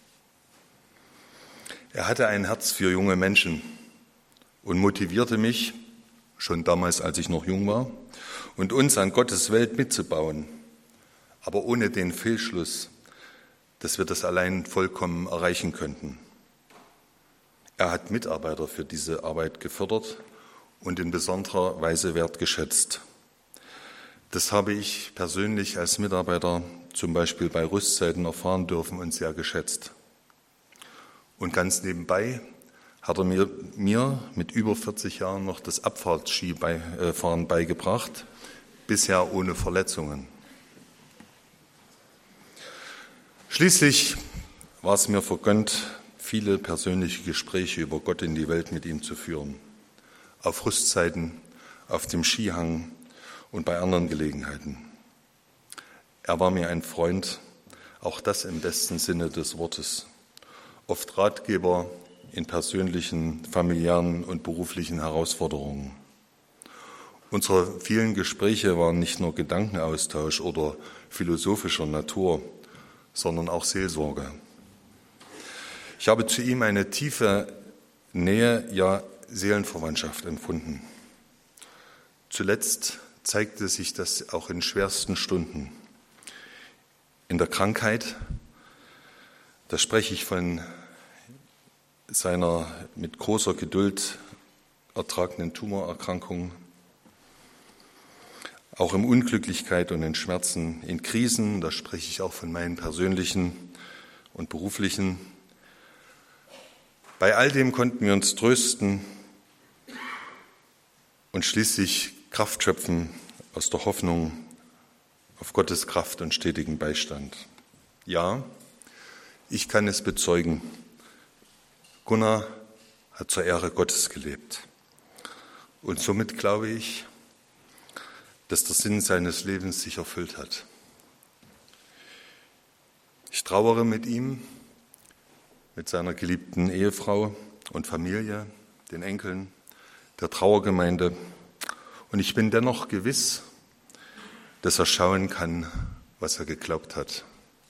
Er hatte ein Herz für junge Menschen und motivierte mich, schon damals, als ich noch jung war, und uns an Gottes Welt mitzubauen, aber ohne den Fehlschluss, dass wir das allein vollkommen erreichen könnten. Er hat Mitarbeiter für diese Arbeit gefördert und in besonderer Weise wertgeschätzt. Das habe ich persönlich als Mitarbeiter zum Beispiel bei Rüstzeiten erfahren dürfen und sehr geschätzt. Und ganz nebenbei hat er mir, mir mit über vierzig Jahren noch das Abfahrtskifahren beigebracht, bisher ohne Verletzungen. Schließlich war es mir vergönnt, viele persönliche Gespräche über Gott in die Welt mit ihm zu führen. Auf Rüstzeiten, auf dem Skihang und bei anderen Gelegenheiten. Er war mir ein Freund, auch das im besten Sinne des Wortes. Oft Ratgeber in persönlichen, familiären und beruflichen Herausforderungen. Unsere vielen Gespräche waren nicht nur Gedankenaustausch oder philosophischer Natur, sondern auch Seelsorge. Ich habe zu ihm eine tiefe Nähe, ja Seelenverwandtschaft empfunden. Zuletzt zeigte sich das auch in schwersten Stunden. In der Krankheit, da spreche ich von seiner mit großer Geduld ertragenen Tumorerkrankung, auch in Unglücklichkeit und in Schmerzen, in Krisen, da spreche ich auch von meinen persönlichen und beruflichen. Bei all dem konnten wir uns trösten und schließlich Kraft schöpfen aus der Hoffnung auf Gottes Kraft und stetigen Beistand. Ja, ich kann es bezeugen. Gunnar hat zur Ehre Gottes gelebt. Und somit glaube ich, dass der Sinn seines Lebens sich erfüllt hat. Ich trauere mit ihm, mit seiner geliebten Ehefrau und Familie, den Enkeln, der Trauergemeinde. Und ich bin dennoch gewiss, dass er schauen kann, was er geglaubt hat.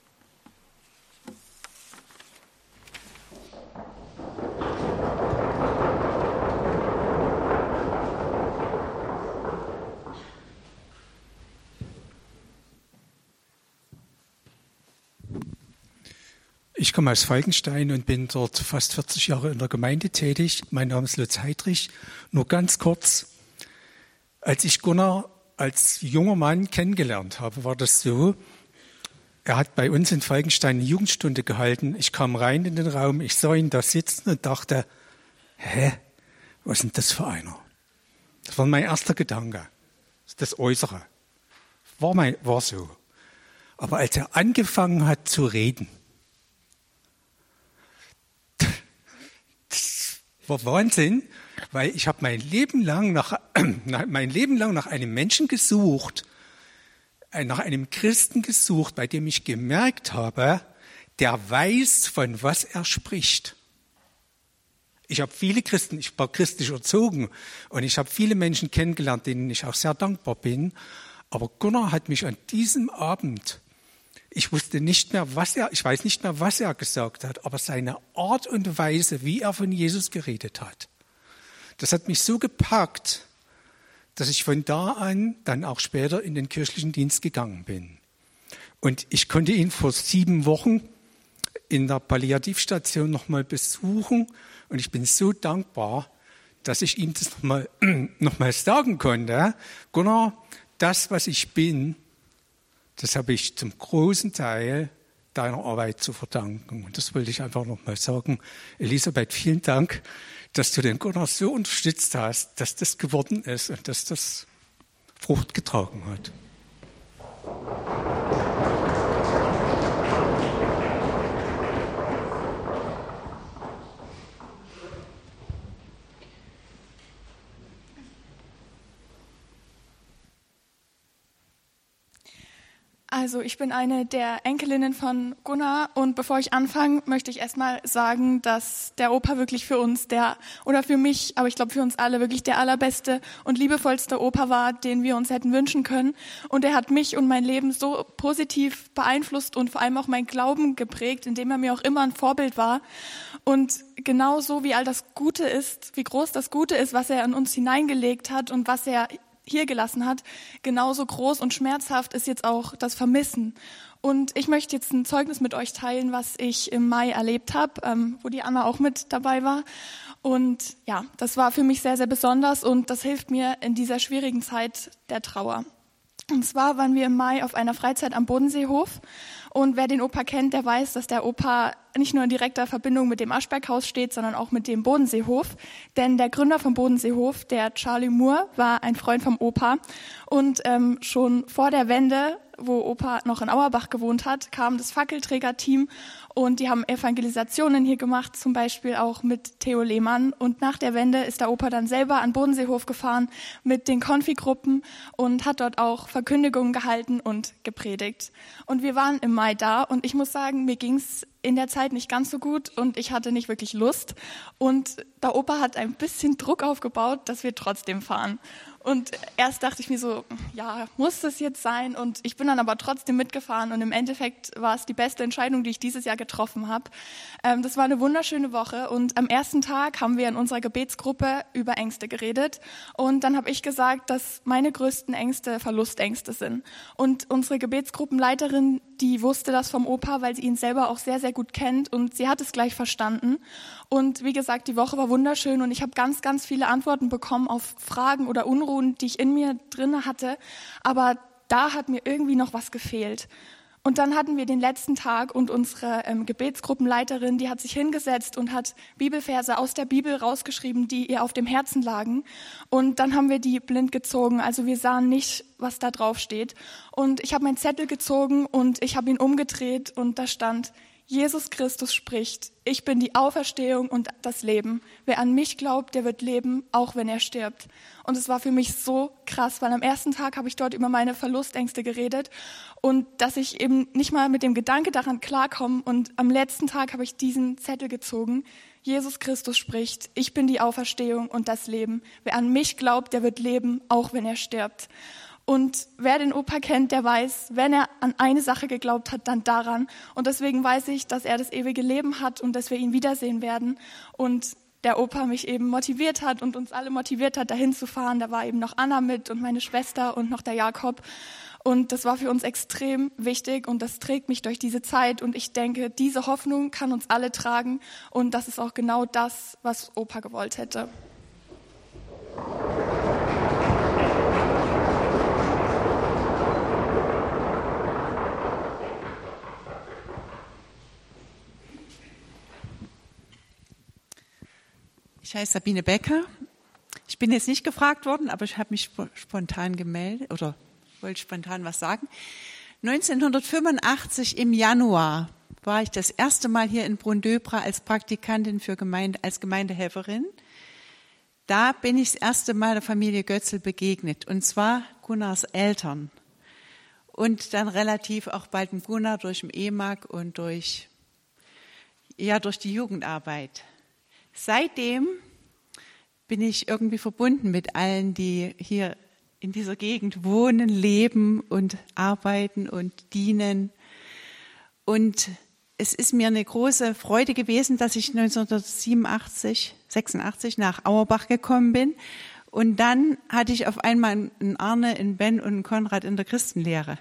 Ich komme aus Falkenstein und bin dort fast vierzig Jahre in der Gemeinde tätig. Mein Name ist Lutz Heidrich. Nur ganz kurz, als ich Gunnar als junger Mann kennengelernt habe, war das so, er hat bei uns in Falkenstein eine Jugendstunde gehalten. Ich kam rein in den Raum, ich sah ihn da sitzen und dachte, hä, was ist denn das für einer? Das war mein erster Gedanke, das Äußere. War, mein, war so. Aber als er angefangen hat zu reden, das war Wahnsinn, weil ich habe mein Leben lang nach, mein Leben lang nach einem Menschen gesucht, nach einem Christen gesucht, bei dem ich gemerkt habe, der weiß, von was er spricht. Ich habe viele Christen, ich war christlich erzogen und ich habe viele Menschen kennengelernt, denen ich auch sehr dankbar bin. Aber Gunnar hat mich an diesem Abend, ich wusste nicht mehr, was er, ich weiß nicht mehr, was er gesagt hat, aber seine Art und Weise, wie er von Jesus geredet hat, das hat mich so gepackt, dass ich von da an dann auch später in den kirchlichen Dienst gegangen bin. Und ich konnte ihn vor sieben Wochen in der Palliativstation nochmal besuchen und ich bin so dankbar, dass ich ihm das nochmal noch mal sagen konnte. Gunnar, das, was ich bin, das habe ich zum großen Teil deiner Arbeit zu verdanken. Und das wollte ich einfach nochmal sagen. Elisabeth, vielen Dank, dass du den Gunnar so unterstützt hast, dass das geworden ist und dass das Frucht getragen hat. Also ich bin eine der Enkelinnen von Gunnar und bevor ich anfange, möchte ich erstmal sagen, dass der Opa wirklich für uns der, oder für mich, aber ich glaube für uns alle wirklich der allerbeste und liebevollste Opa war, den wir uns hätten wünschen können. Und er hat mich und mein Leben so positiv beeinflusst und vor allem auch mein Glauben geprägt, indem er mir auch immer ein Vorbild war. Und genauso wie all das Gute ist, wie groß das Gute ist, was er in uns hineingelegt hat und was er hier gelassen hat, genauso groß und schmerzhaft ist jetzt auch das Vermissen. Und ich möchte jetzt ein Zeugnis mit euch teilen, was ich im Mai erlebt habe, ähm, wo die Anna auch mit dabei war. Und ja, das war für mich sehr, sehr besonders und das hilft mir in dieser schwierigen Zeit der Trauer. Und zwar waren wir im Mai auf einer Freizeit am Bodenseehof. Und wer den Opa kennt, der weiß, dass der Opa nicht nur in direkter Verbindung mit dem Aschberghaus steht, sondern auch mit dem Bodenseehof. Denn der Gründer vom Bodenseehof, der Charlie Moore, war ein Freund vom Opa. Und ähm, schon vor der Wende, wo Opa noch in Auerbach gewohnt hat, kam das Fackelträgerteam und die haben Evangelisationen hier gemacht, zum Beispiel auch mit Theo Lehmann. Und nach der Wende ist der Opa dann selber an Bodenseehof gefahren mit den Konfigruppen und hat dort auch Verkündigungen gehalten und gepredigt. Und wir waren im Mai da und ich muss sagen, mir ging's in der Zeit nicht ganz so gut und ich hatte nicht wirklich Lust. Und der Opa hat ein bisschen Druck aufgebaut, dass wir trotzdem fahren. Und erst dachte ich mir so, ja, muss das jetzt sein? Und ich bin dann aber trotzdem mitgefahren und im Endeffekt war es die beste Entscheidung, die ich dieses Jahr getroffen habe. Ähm, das war eine wunderschöne Woche und am ersten Tag haben wir in unserer Gebetsgruppe über Ängste geredet und dann habe ich gesagt, dass meine größten Ängste Verlustängste sind. Und unsere Gebetsgruppenleiterin, die wusste das vom Opa, weil sie ihn selber auch sehr, sehr gut kennt und sie hat es gleich verstanden. Und wie gesagt, die Woche war wunderschön und ich habe ganz, ganz viele Antworten bekommen auf Fragen oder Unruhen, die ich in mir drin hatte. Aber da hat mir irgendwie noch was gefehlt. Und dann hatten wir den letzten Tag und unsere ähm, Gebetsgruppenleiterin, die hat sich hingesetzt und hat Bibelverse aus der Bibel rausgeschrieben, die ihr auf dem Herzen lagen. Und dann haben wir die blind gezogen. Also wir sahen nicht, was da drauf steht. Und ich habe meinen Zettel gezogen und ich habe ihn umgedreht und da stand: Jesus Christus spricht, ich bin die Auferstehung und das Leben. Wer an mich glaubt, der wird leben, auch wenn er stirbt. Und es war für mich so krass, weil am ersten Tag habe ich dort über meine Verlustängste geredet und dass ich eben nicht mal mit dem Gedanke daran klarkomme. Und am letzten Tag habe ich diesen Zettel gezogen. Jesus Christus spricht, ich bin die Auferstehung und das Leben. Wer an mich glaubt, der wird leben, auch wenn er stirbt. Und wer den Opa kennt, der weiß, wenn er an eine Sache geglaubt hat, dann daran. Und deswegen weiß ich, dass er das ewige Leben hat und dass wir ihn wiedersehen werden. Und der Opa mich eben motiviert hat und uns alle motiviert hat, dahin zu fahren. Da war eben noch Anna mit und meine Schwester und noch der Jakob. Und das war für uns extrem wichtig und das trägt mich durch diese Zeit. Und ich denke, diese Hoffnung kann uns alle tragen. Und das ist auch genau das, was Opa gewollt hätte. Ich heiße Sabine Becker. Ich bin jetzt nicht gefragt worden, aber ich habe mich spontan gemeldet oder wollte spontan was sagen. neunzehnhundertfünfundachtzig im Januar war ich das erste Mal hier in Brunn-Döbra als Praktikantin für Gemeinde, als Gemeindehelferin. Da bin ich das erste Mal der Familie Götzl begegnet, und zwar Gunnars Eltern. Und dann relativ auch bald mit Gunnar durch den E M A G und durch, ja, durch die Jugendarbeit. Seitdem bin ich irgendwie verbunden mit allen, die hier in dieser Gegend wohnen, leben und arbeiten und dienen. Und es ist mir eine große Freude gewesen, dass ich neunzehnhundertsiebenundachtzig, sechsundachtzig nach Auerbach gekommen bin. Und dann hatte ich auf einmal einen Arne, einen Ben und einen Konrad in der Christenlehre.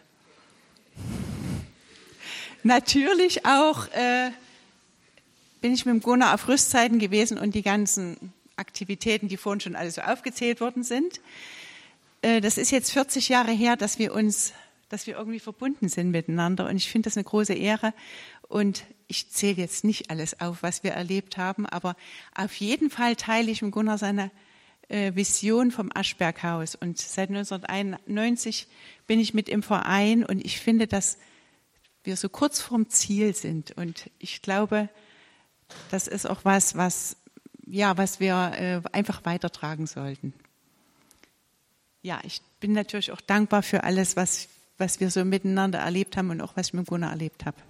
Natürlich auch äh, bin ich mit dem Gunnar auf Rüstzeiten gewesen und die ganzen Aktivitäten, die vorhin schon alle so aufgezählt worden sind. Äh, das ist jetzt vierzig Jahre her, dass wir uns, dass wir irgendwie verbunden sind miteinander, und ich finde das eine große Ehre. Und ich zähle jetzt nicht alles auf, was wir erlebt haben, aber auf jeden Fall teile ich mit Gunnar seine äh, Vision vom Aschberghaus. Und seit neunzehnhunderteinundneunzig bin ich mit im Verein und ich finde, dass wir so kurz vorm Ziel sind. Und ich glaube, das ist auch was, was, ja, was wir äh, einfach weitertragen sollten. Ja, ich bin natürlich auch dankbar für alles, was, was wir so miteinander erlebt haben und auch was ich mit Gunnar erlebt habe.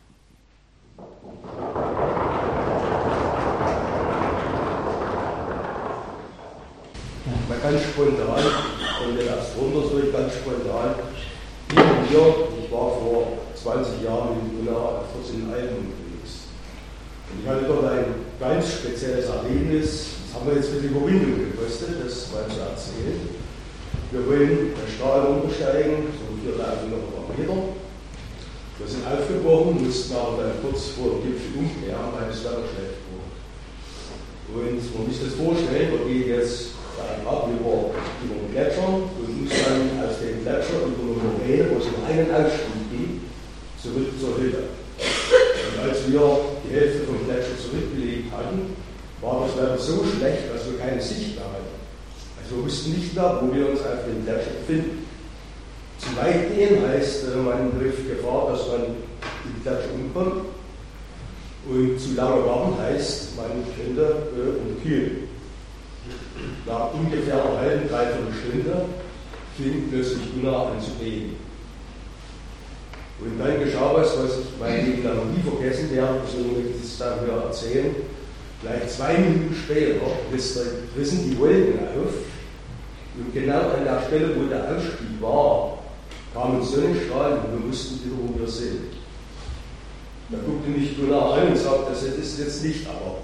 Mal ganz spontan, und der erst runter so ganz spontan. Hier, hier, ich war vor zwanzig Jahren in Gunnar auf vierzehn Alpen unterwegs. Und ich hatte dort ein ganz spezielles Erlebnis. Das haben wir jetzt ein bisschen Überwindung gekostet, das mal zu erzählen. Wir wollen den Strahl runtersteigen, so viertausend Meter. Wir sind aufgebrochen, mussten aber dann kurz vor dem Gipfel umkehren, weil das Wetter schlecht wurde. Und man muss sich das vorstellen, wir gehen jetzt ab über, über den Gletscher und muss dann aus dem Gletscher über eine Moräne, wo es nur einen Ausstieg gibt, zurück zur Hütte. Und als wir die Hälfte vom Gletscher zurückgelegt hatten, war das Wetter so schlecht, dass wir keine Sicht mehr hatten. Also wir wussten nicht mehr, wo wir uns auf dem Gletscher befinden. Zu weit gehen heißt, man läuft Gefahr, dass man im Gletscher umkommt. Und zu lange warten heißt, man könnte äh, umkühlen. Nach ungefähr einer halben, dreiviertel Stunde fing plötzlich Gunnar an zu beben. Und dann geschah was, was ich mein Leben lang nie vergessen werde, so möchte ich es dann wieder erzählen. Gleich zwei Minuten später rissen die Wolken auf und genau an der Stelle, wo der Ausstieg war, kamen Sonnenstrahlen und wir wussten wieder, wo wir sind. Da guckte mich Gunnar an und sagte, das ist jetzt nicht, aber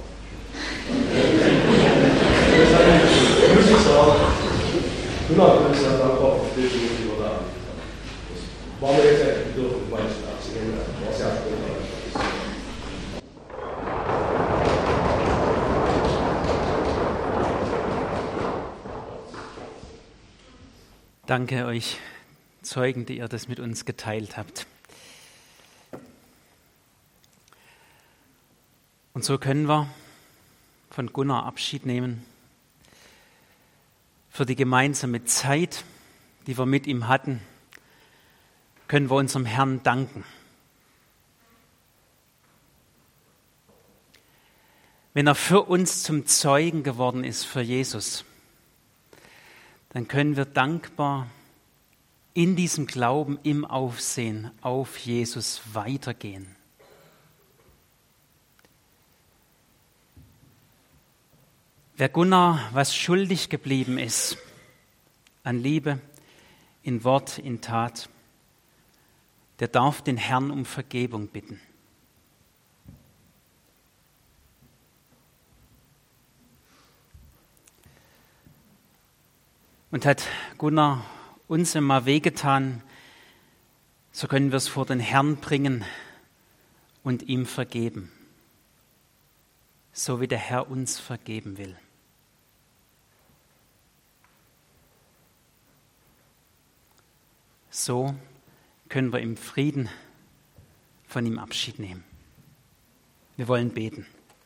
das muss ich sagen, Gunnar ist ja dankbar für die Bestätigung, die wir da haben. Das war mir jetzt echt bedürftig, manchen abzugehen, das war sehr spontan. Danke euch Zeugen, die ihr das mit uns geteilt habt. Und so können wir von Gunnar Abschied nehmen für die gemeinsame Zeit, die wir mit ihm hatten, können wir unserem Herrn danken. Wenn er für uns zum Zeugen geworden ist für Jesus, dann können wir dankbar in diesem Glauben, im Aufsehen auf Jesus weitergehen. Wer Gunnar was schuldig geblieben ist, an Liebe, in Wort, in Tat, der darf den Herrn um Vergebung bitten. Und hat Gunnar uns immer wehgetan, so können wir es vor den Herrn bringen und ihm vergeben, so wie der Herr uns vergeben will. So können wir im Frieden von ihm Abschied nehmen. Wir wollen beten.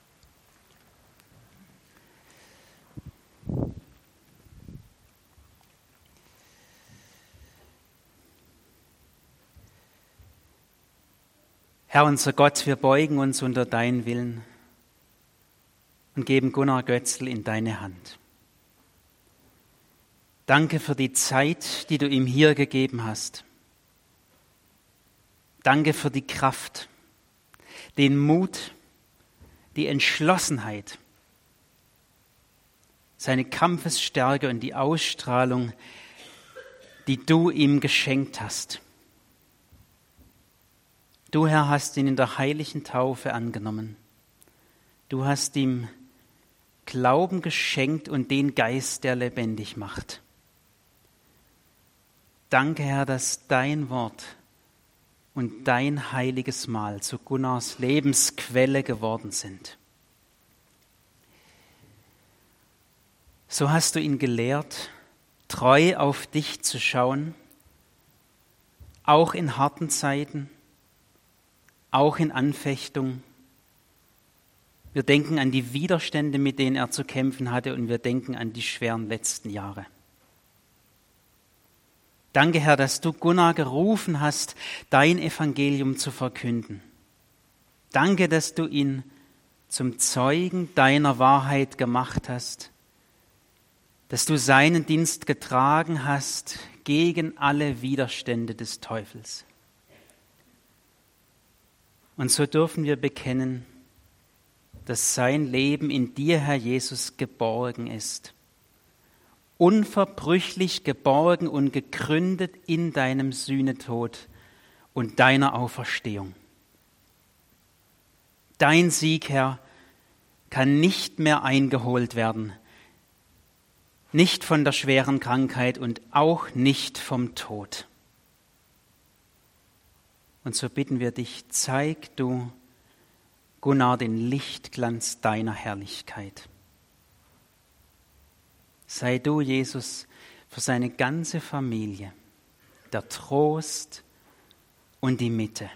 Herr unser Gott, wir beugen uns unter deinen Willen und geben Gunnar Götzl in deine Hand. Danke für die Zeit, die du ihm hier gegeben hast. Danke für die Kraft, den Mut, die Entschlossenheit, seine Kampfesstärke und die Ausstrahlung, die du ihm geschenkt hast. Du, Herr, hast ihn in der heiligen Taufe angenommen. Du hast ihm Glauben geschenkt und den Geist, der lebendig macht. Danke, Herr, dass dein Wort und dein heiliges Mahl zu Gunnars Lebensquelle geworden sind. So hast du ihn gelehrt, treu auf dich zu schauen, auch in harten Zeiten, auch in Anfechtung. Wir denken an die Widerstände, mit denen er zu kämpfen hatte, und wir denken an die schweren letzten Jahre. Danke, Herr, dass du Gunnar gerufen hast, dein Evangelium zu verkünden. Danke, dass du ihn zum Zeugen deiner Wahrheit gemacht hast, dass du seinen Dienst getragen hast gegen alle Widerstände des Teufels. Und so dürfen wir bekennen, dass sein Leben in dir, Herr Jesus, geborgen ist. Unverbrüchlich geborgen und gegründet in deinem Sühnetod und deiner Auferstehung. Dein Sieg, Herr, kann nicht mehr eingeholt werden, nicht von der schweren Krankheit und auch nicht vom Tod. Und so bitten wir dich, zeig du Gunnar den Lichtglanz deiner Herrlichkeit. Sei du, Jesus, für seine ganze Familie, der Trost und die Mitte.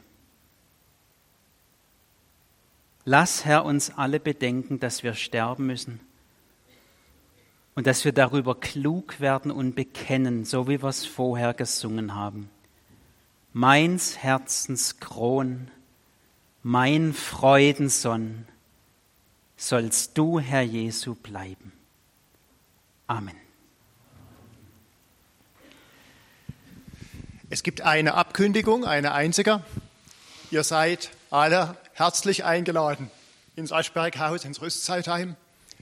Lass, Herr, uns alle bedenken, dass wir sterben müssen und dass wir darüber klug werden und bekennen, so wie wir es vorher gesungen haben. Meins Herzens Kron, mein Freudensonn, sollst du, Herr Jesu, bleiben. Amen. Es gibt eine Abkündigung, eine einzige. Ihr seid alle herzlich eingeladen ins Aschberghaus, ins Rüstzeitheim.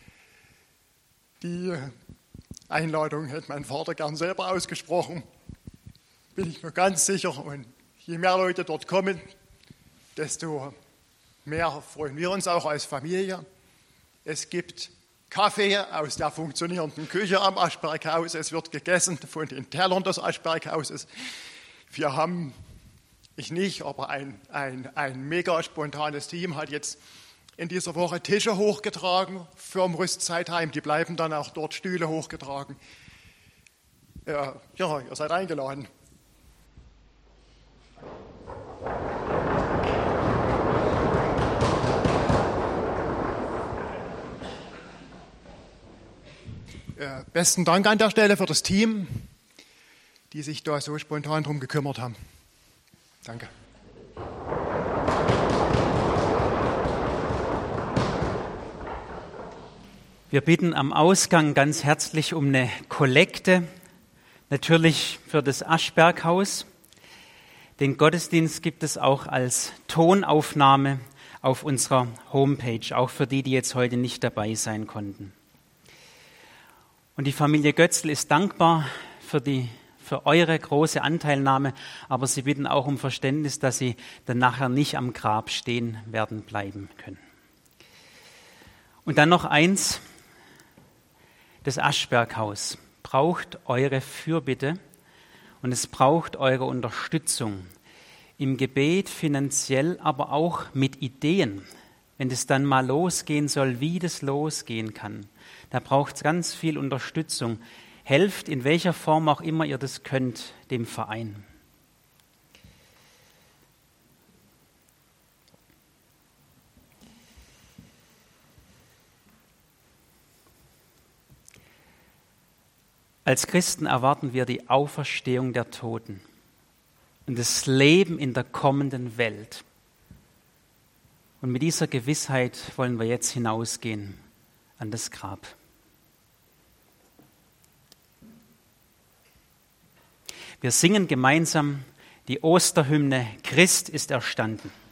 Die Einladung hätte mein Vater gern selber ausgesprochen, bin ich mir ganz sicher. Und je mehr Leute dort kommen, desto mehr freuen wir uns auch als Familie. Es gibt Kaffee aus der funktionierenden Küche am Aschberghaus. Es wird gegessen von den Tellern des Aschberghauses. Wir haben, ich nicht, aber ein, ein, ein mega spontanes Team hat jetzt in dieser Woche Tische hochgetragen für das Rüstzeitheim. Die bleiben dann auch dort, Stühle hochgetragen. Ja, ja, ihr seid eingeladen. Äh, besten Dank an der Stelle für das Team, die sich da so spontan drum gekümmert haben. Danke. Wir bitten am Ausgang ganz herzlich um eine Kollekte, natürlich für das Aschberghaus. Den Gottesdienst gibt es auch als Tonaufnahme auf unserer Homepage, auch für die, die jetzt heute nicht dabei sein konnten. Und die Familie Götzl ist dankbar für die für eure große Anteilnahme, aber sie bitten auch um Verständnis, dass sie dann nachher nicht am Grab stehen werden bleiben können. Und dann noch eins, das Aschberghaus braucht eure Fürbitte und es braucht eure Unterstützung im Gebet, finanziell, aber auch mit Ideen, wenn es dann mal losgehen soll, wie das losgehen kann. Da braucht es ganz viel Unterstützung. Helft, in welcher Form auch immer ihr das könnt, dem Verein. Als Christen erwarten wir die Auferstehung der Toten und das Leben in der kommenden Welt. Und mit dieser Gewissheit wollen wir jetzt hinausgehen an das Grab. Wir singen gemeinsam die Osterhymne Christ ist erstanden.